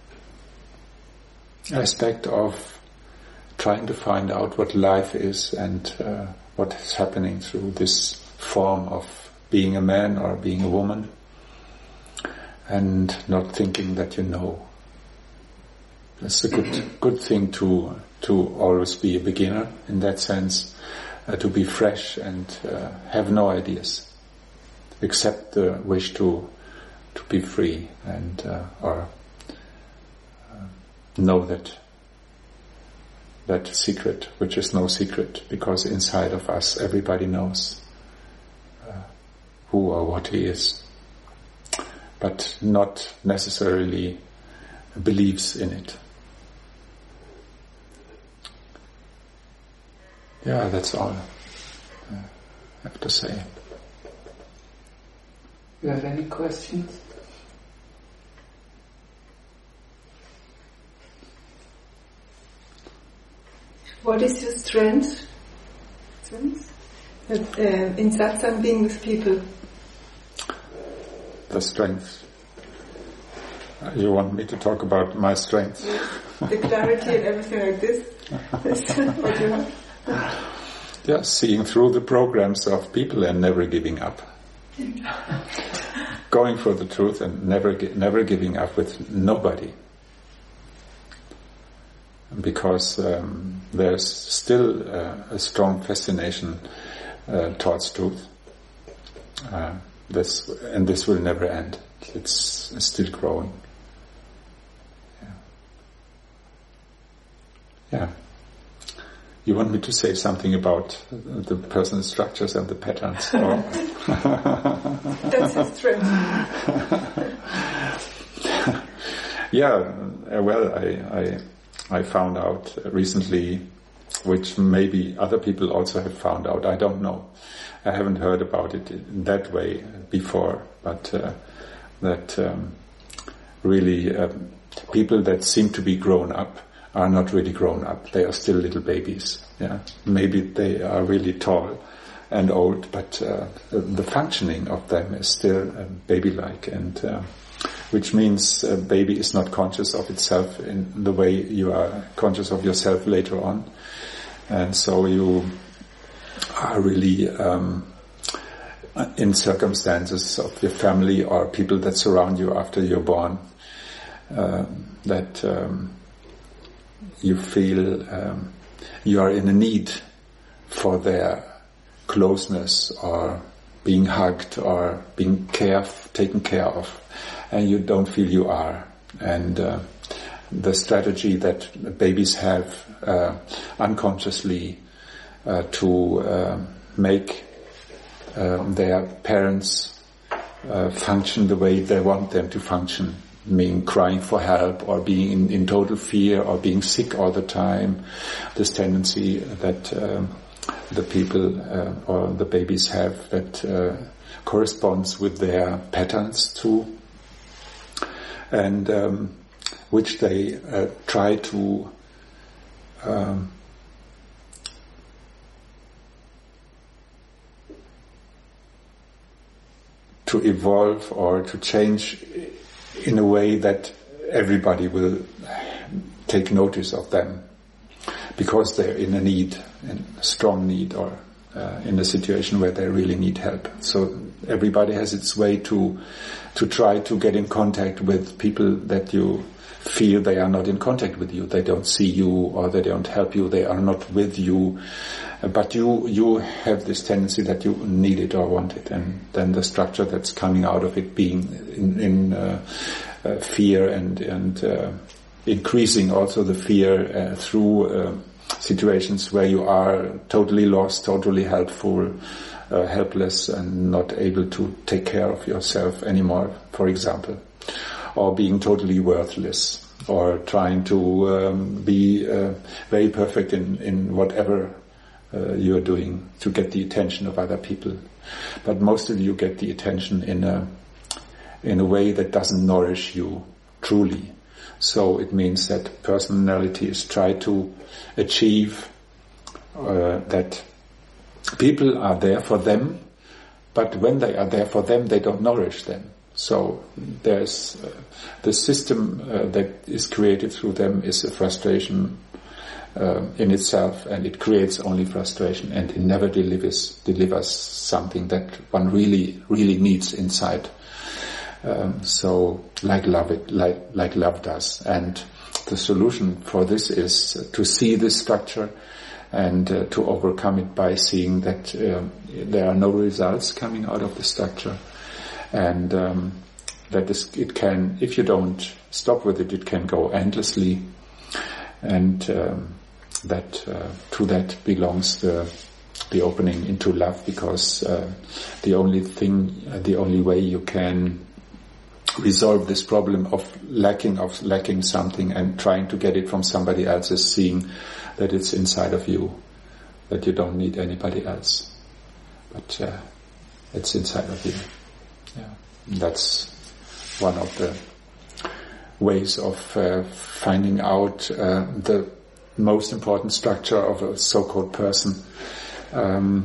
aspect of trying to find out what life is and uh, what is happening through this form of being a man or being a woman, and not thinking that you know. It's a good good thing to to always be a beginner in that sense, uh, to be fresh and uh, have no ideas, except the wish to to be free and uh, or uh, know that that secret, which is no secret, because inside of us everybody knows uh, who or what he is, but not necessarily believes in it. Yeah, that's all uh, I have to say. You have any questions? What is your strength, strength? At, uh, in satsang, being with people? The strength. Uh, you want me to talk about my strength? Yes. The clarity and everything like this? That's what you have? Yeah, seeing through the programs of people and never giving up. Going for the truth and never never giving up with nobody. Because um, there's still uh, a strong fascination uh, towards truth. Uh, this and this will never end. It's, it's still growing. Yeah. Yeah. You want me to say something about the personal structures and the patterns? Or? That's his strength. Yeah. Well, I. I I found out recently, which maybe other people also have found out, I don't know. I haven't heard about it in that way before, but uh, that um, really um, people that seem to be grown up are not really grown up. They are still little babies. Yeah, maybe they are really tall and old, but uh, the functioning of them is still uh, baby-like, and uh, which means a baby is not conscious of itself in the way you are conscious of yourself later on. And so you are really um, in circumstances of your family or people that surround you after you're born, uh, that um, you feel um, you are in a need for their closeness or being hugged or being care, taken care of. And you don't feel you are. And uh, the strategy that babies have uh, unconsciously uh, to uh, make uh, their parents uh, function the way they want them to function, being crying for help, or being in, in total fear, or being sick all the time. This tendency that um, the people uh, or the babies have that uh, corresponds with their patterns too, and um, which they uh, try to um, to evolve or to change in a way that everybody will take notice of them, because they're in a need, in a strong need, or uh, in a situation where they really need help. So everybody has its way to to try to get in contact with people that you feel they are not in contact with you. They don't see you, or they don't help you. They are not with you. But you you have this tendency that you need it or want it, and then the structure that's coming out of it being in, in uh, uh, fear and and uh, increasing also the fear uh, through uh, situations where you are totally lost, totally helpful, uh, helpless, and not able to take care of yourself anymore, for example, or being totally worthless, or trying to um, be uh, very perfect in in whatever Uh, you are doing to get the attention of other people. But most of you get the attention in a in a way that doesn't nourish you truly. So it means that personalities try to achieve uh, that people are there for them, but when they are there for them, they don't nourish them. So there's uh, the system uh, that is created through them is a frustration Uh, in itself, and it creates only frustration, and it never delivers delivers something that one really really needs inside. Um, so, like love it, like like love does, and the solution for this is to see this structure and uh, to overcome it by seeing that uh, there are no results coming out of the structure, and um, that this, it can, if you don't stop with it, it can go endlessly, and um, that uh, to that belongs the the opening into love, because uh, the only thing, uh, the only way you can resolve this problem of lacking of lacking something and trying to get it from somebody else is seeing that it's inside of you, that you don't need anybody else, but uh, it's inside of you. Yeah, that's one of the ways of uh, finding out uh, the most important structure of a so-called person, um,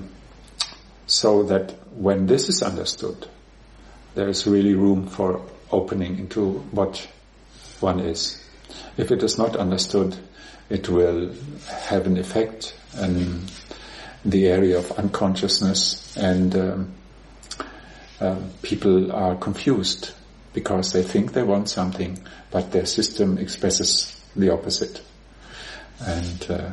so that when this is understood, there is really room for opening into what one is. If it is not understood, it will have an effect in the area of unconsciousness, and um, uh, people are confused because they think they want something, but their system expresses the opposite. And uh,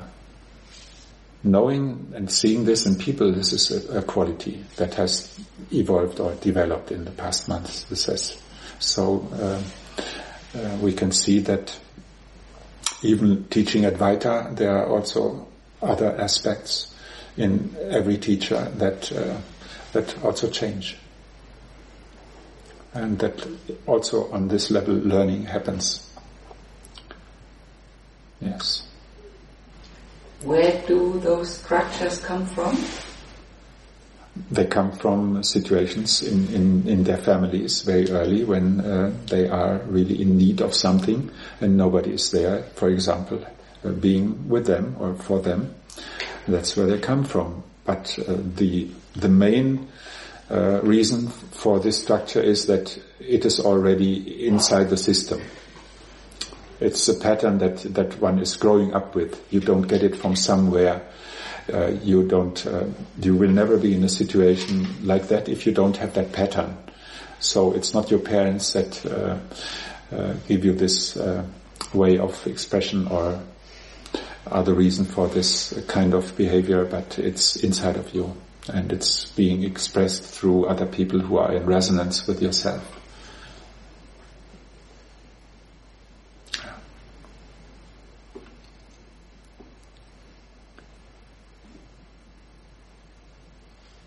knowing and seeing this in people, this is a, a quality that has evolved or developed in the past months. This has, so uh, uh, we can see that even teaching Advaita, there are also other aspects in every teacher that uh, that also change, and that also on this level learning happens. Yes. Where do those structures come from? They come from situations in, in, in their families very early, when uh, they are really in need of something and nobody is there, for example, uh, being with them or for them. That's where they come from. But uh, the the main uh, reason for this structure is that it is already inside the system. It's a pattern that, that one is growing up with. You don't get it from somewhere. Uh, you don't, uh, you will never be in a situation like that if you don't have that pattern. So it's not your parents that uh, uh, give you this uh, way of expression or are the reason for this kind of behavior, but it's inside of you, and it's being expressed through other people who are in resonance with yourself.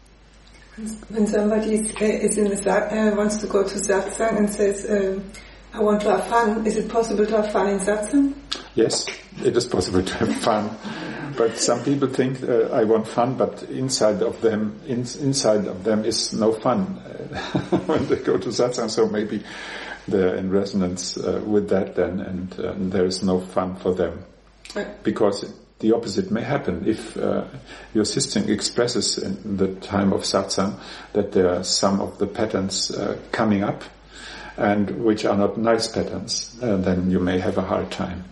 When somebody is, is in the uh, wants to go to satsang and says, uh, I want to have fun. Is it possible to have fun in satsang? Yes, it is possible to have fun. But some people think uh, I want fun, but inside of them, in, inside of them is no fun uh, when they go to satsang. So maybe they're in resonance uh, with that then, and uh, there is no fun for them, because the opposite may happen. If uh, your system expresses in the time of satsang that there are some of the patterns uh, coming up, and which are not nice patterns, uh, then you may have a hard time.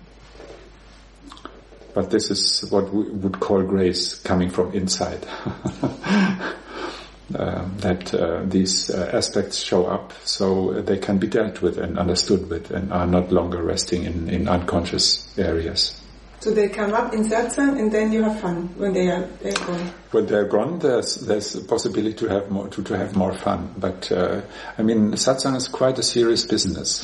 But this is what we would call grace coming from inside. uh, that uh, these uh, aspects show up so they can be dealt with and understood with and are not longer resting in, in unconscious areas. So they come up in satsang and then you have fun when they are they're gone. When they're gone, there's there's a possibility to have more to, to have more fun. But uh, I mean, satsang is quite a serious business.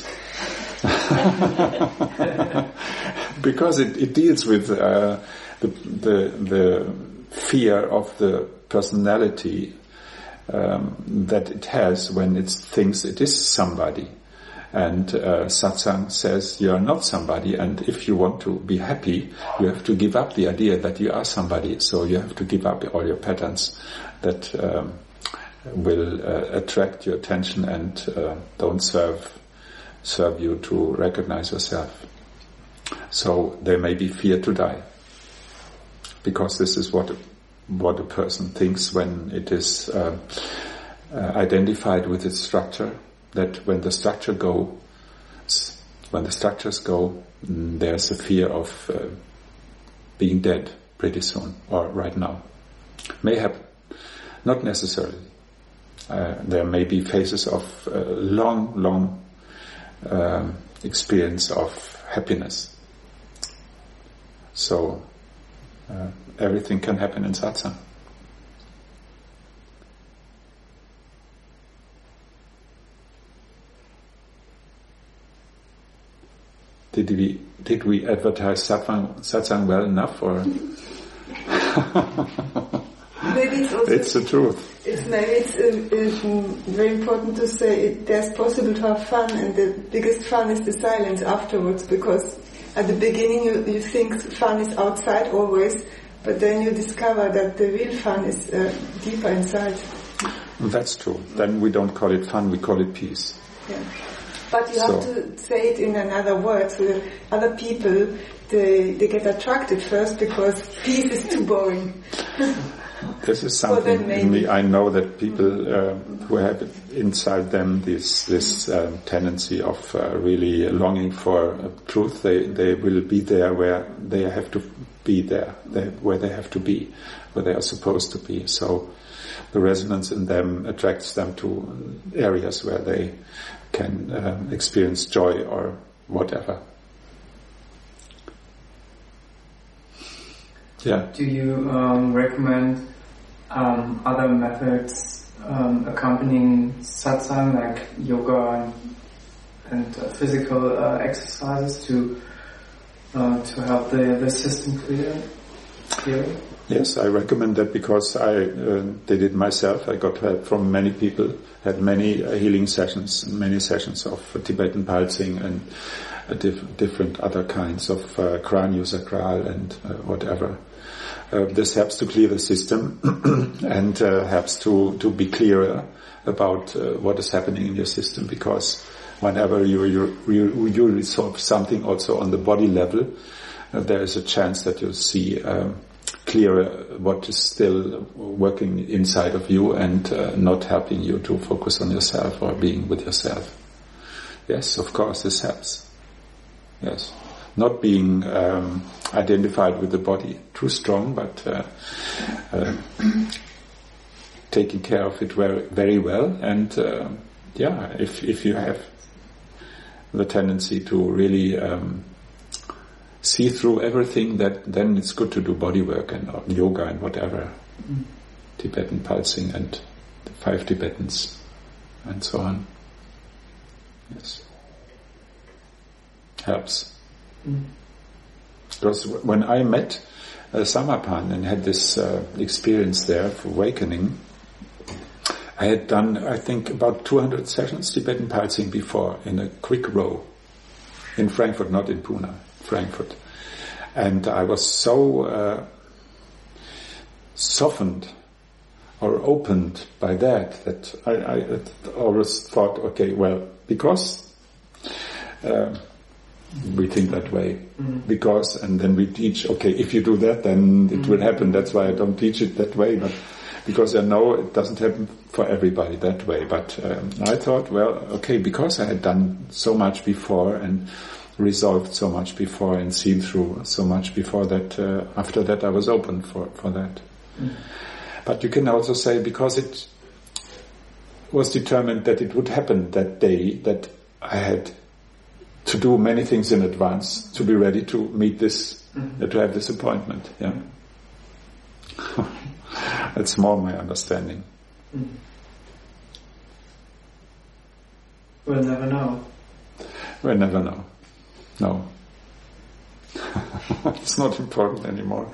Because it, it deals with uh, the, the the fear of the personality um, that it has when it thinks it is somebody, and uh, satsang says you are not somebody, and if you want to be happy, you have to give up the idea that you are somebody. So you have to give up all your patterns that um, will uh, attract your attention and uh, don't serve serve you to recognize yourself. So there may be fear to die, because this is what what a person thinks when it is uh, uh, identified with its structure. That when the structure goes, when the structures go, mm, there's a fear of uh, being dead pretty soon or right now. May happen, not necessarily. Uh, there may be phases of uh, long, long um, experience of happiness. So uh, everything can happen in satsang. Did we did we advertise satsang, satsang well enough, or? Maybe it's also it's the truth. It's maybe it's, uh, it's very important to say it, there's possible to have fun, and the biggest fun is the silence afterwards, because at the beginning you, you think fun is outside always, but then you discover that the real fun is uh, deeper inside. That's true. Then we don't call it fun, we call it peace. Yeah. But you have so. to say it in another word, so that other people, they, they get attracted first, because peace is too boring. This is something in me. I know that people uh, who have inside them this this uh, tendency of uh, really longing for uh, truth, they, they will be there where they have to be there, they, where they have to be, where they are supposed to be. So the resonance in them attracts them to areas where they can um, experience joy or whatever. Yeah. Do you um, recommend um, other methods um, accompanying satsang, like yoga and, and uh, physical uh, exercises, to uh, to help the, the system clear? clear? Yes, I recommend that, because I uh, did it myself. I got help from many people, had many uh, healing sessions, many sessions of uh, Tibetan pulsing and uh, diff- different other kinds of uh, craniosacral and uh, whatever. Uh, this helps to clear the system and uh, helps to, to be clearer about uh, what is happening in your system, because whenever you, you, you, you resolve something also on the body level, uh, there is a chance that you'll see um, clearer what is still working inside of you and uh, not helping you to focus on yourself or being with yourself. Yes, of course, this helps. Yes. Not being um, identified with the body too strong, but uh, uh, taking care of it very, very well. And uh, yeah, if if you have the tendency to really um, see through everything, that then it's good to do body work and uh, yoga and whatever, mm. Tibetan pulsing and the five Tibetans and so on. Yes, helps. Mm. Because when I met uh, Samarpan and had this uh, experience there of awakening, I had done, I think, about two hundred sessions Tibetan Palsing before in a quick row in Frankfurt, not in Pune, Frankfurt. And I was so uh, softened or opened by that that I, I always thought, okay, well, because uh, we think that way, mm-hmm. because, and then we teach, okay, if you do that, then it mm-hmm. will happen. That's why I don't teach it that way, but because I know it doesn't happen for everybody that way. But um, I thought, well, okay, because I had done so much before and resolved so much before and seen through so much before that, uh, after that I was open for, for that. Mm. But you can also say, because it was determined that it would happen that day, that I had to do many things in advance to be ready to meet this, mm-hmm. uh, to have this appointment. Yeah, that's more my understanding. Mm. We'll never know. We'll never know. No, it's not important anymore.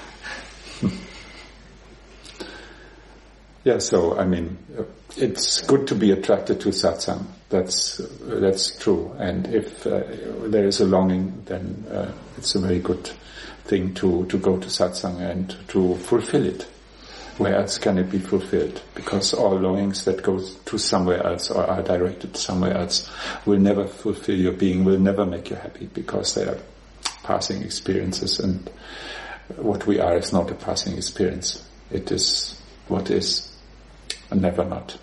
Yeah, so I mean, it's good to be attracted to satsang. That's uh, that's true. And if uh, there is a longing, then uh, it's a very good thing to, to go to satsang and to fulfill it. Where else can it be fulfilled? Because all longings that go to somewhere else or are directed somewhere else will never fulfill your being, will never make you happy, because they are passing experiences, and what we are is not a passing experience. It is what is, and never not.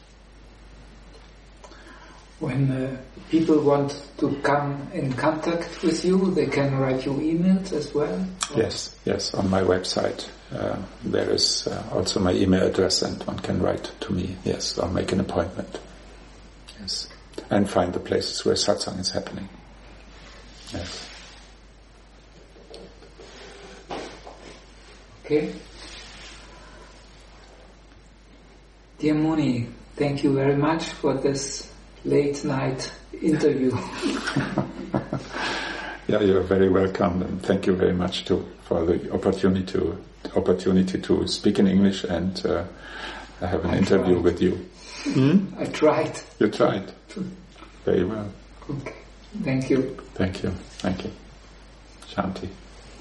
When uh, people want to come in contact with you, they can write you emails as well? Or? Yes, yes, on my website. Uh, there is uh, also my email address, and one can write to me, yes, or make an appointment. Yes. And find the places where satsang is happening. Yes. Okay. Dear Muni, thank you very much for this late night interview. Yeah, you're very welcome, and thank you very much too for the opportunity to opportunity to speak in English and uh, have an I interview tried. with you. Hmm? I tried. You tried. Very well. Okay. Thank you. Thank you. Thank you. Shanti.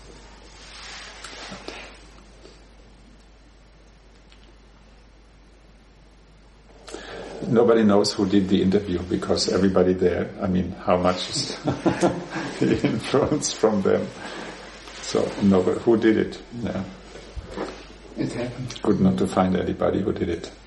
Nobody knows who did the interview, because everybody there, I mean, how much is the influence from them? So, nobody, who did it? Yeah. It happened. Good not to find anybody who did it.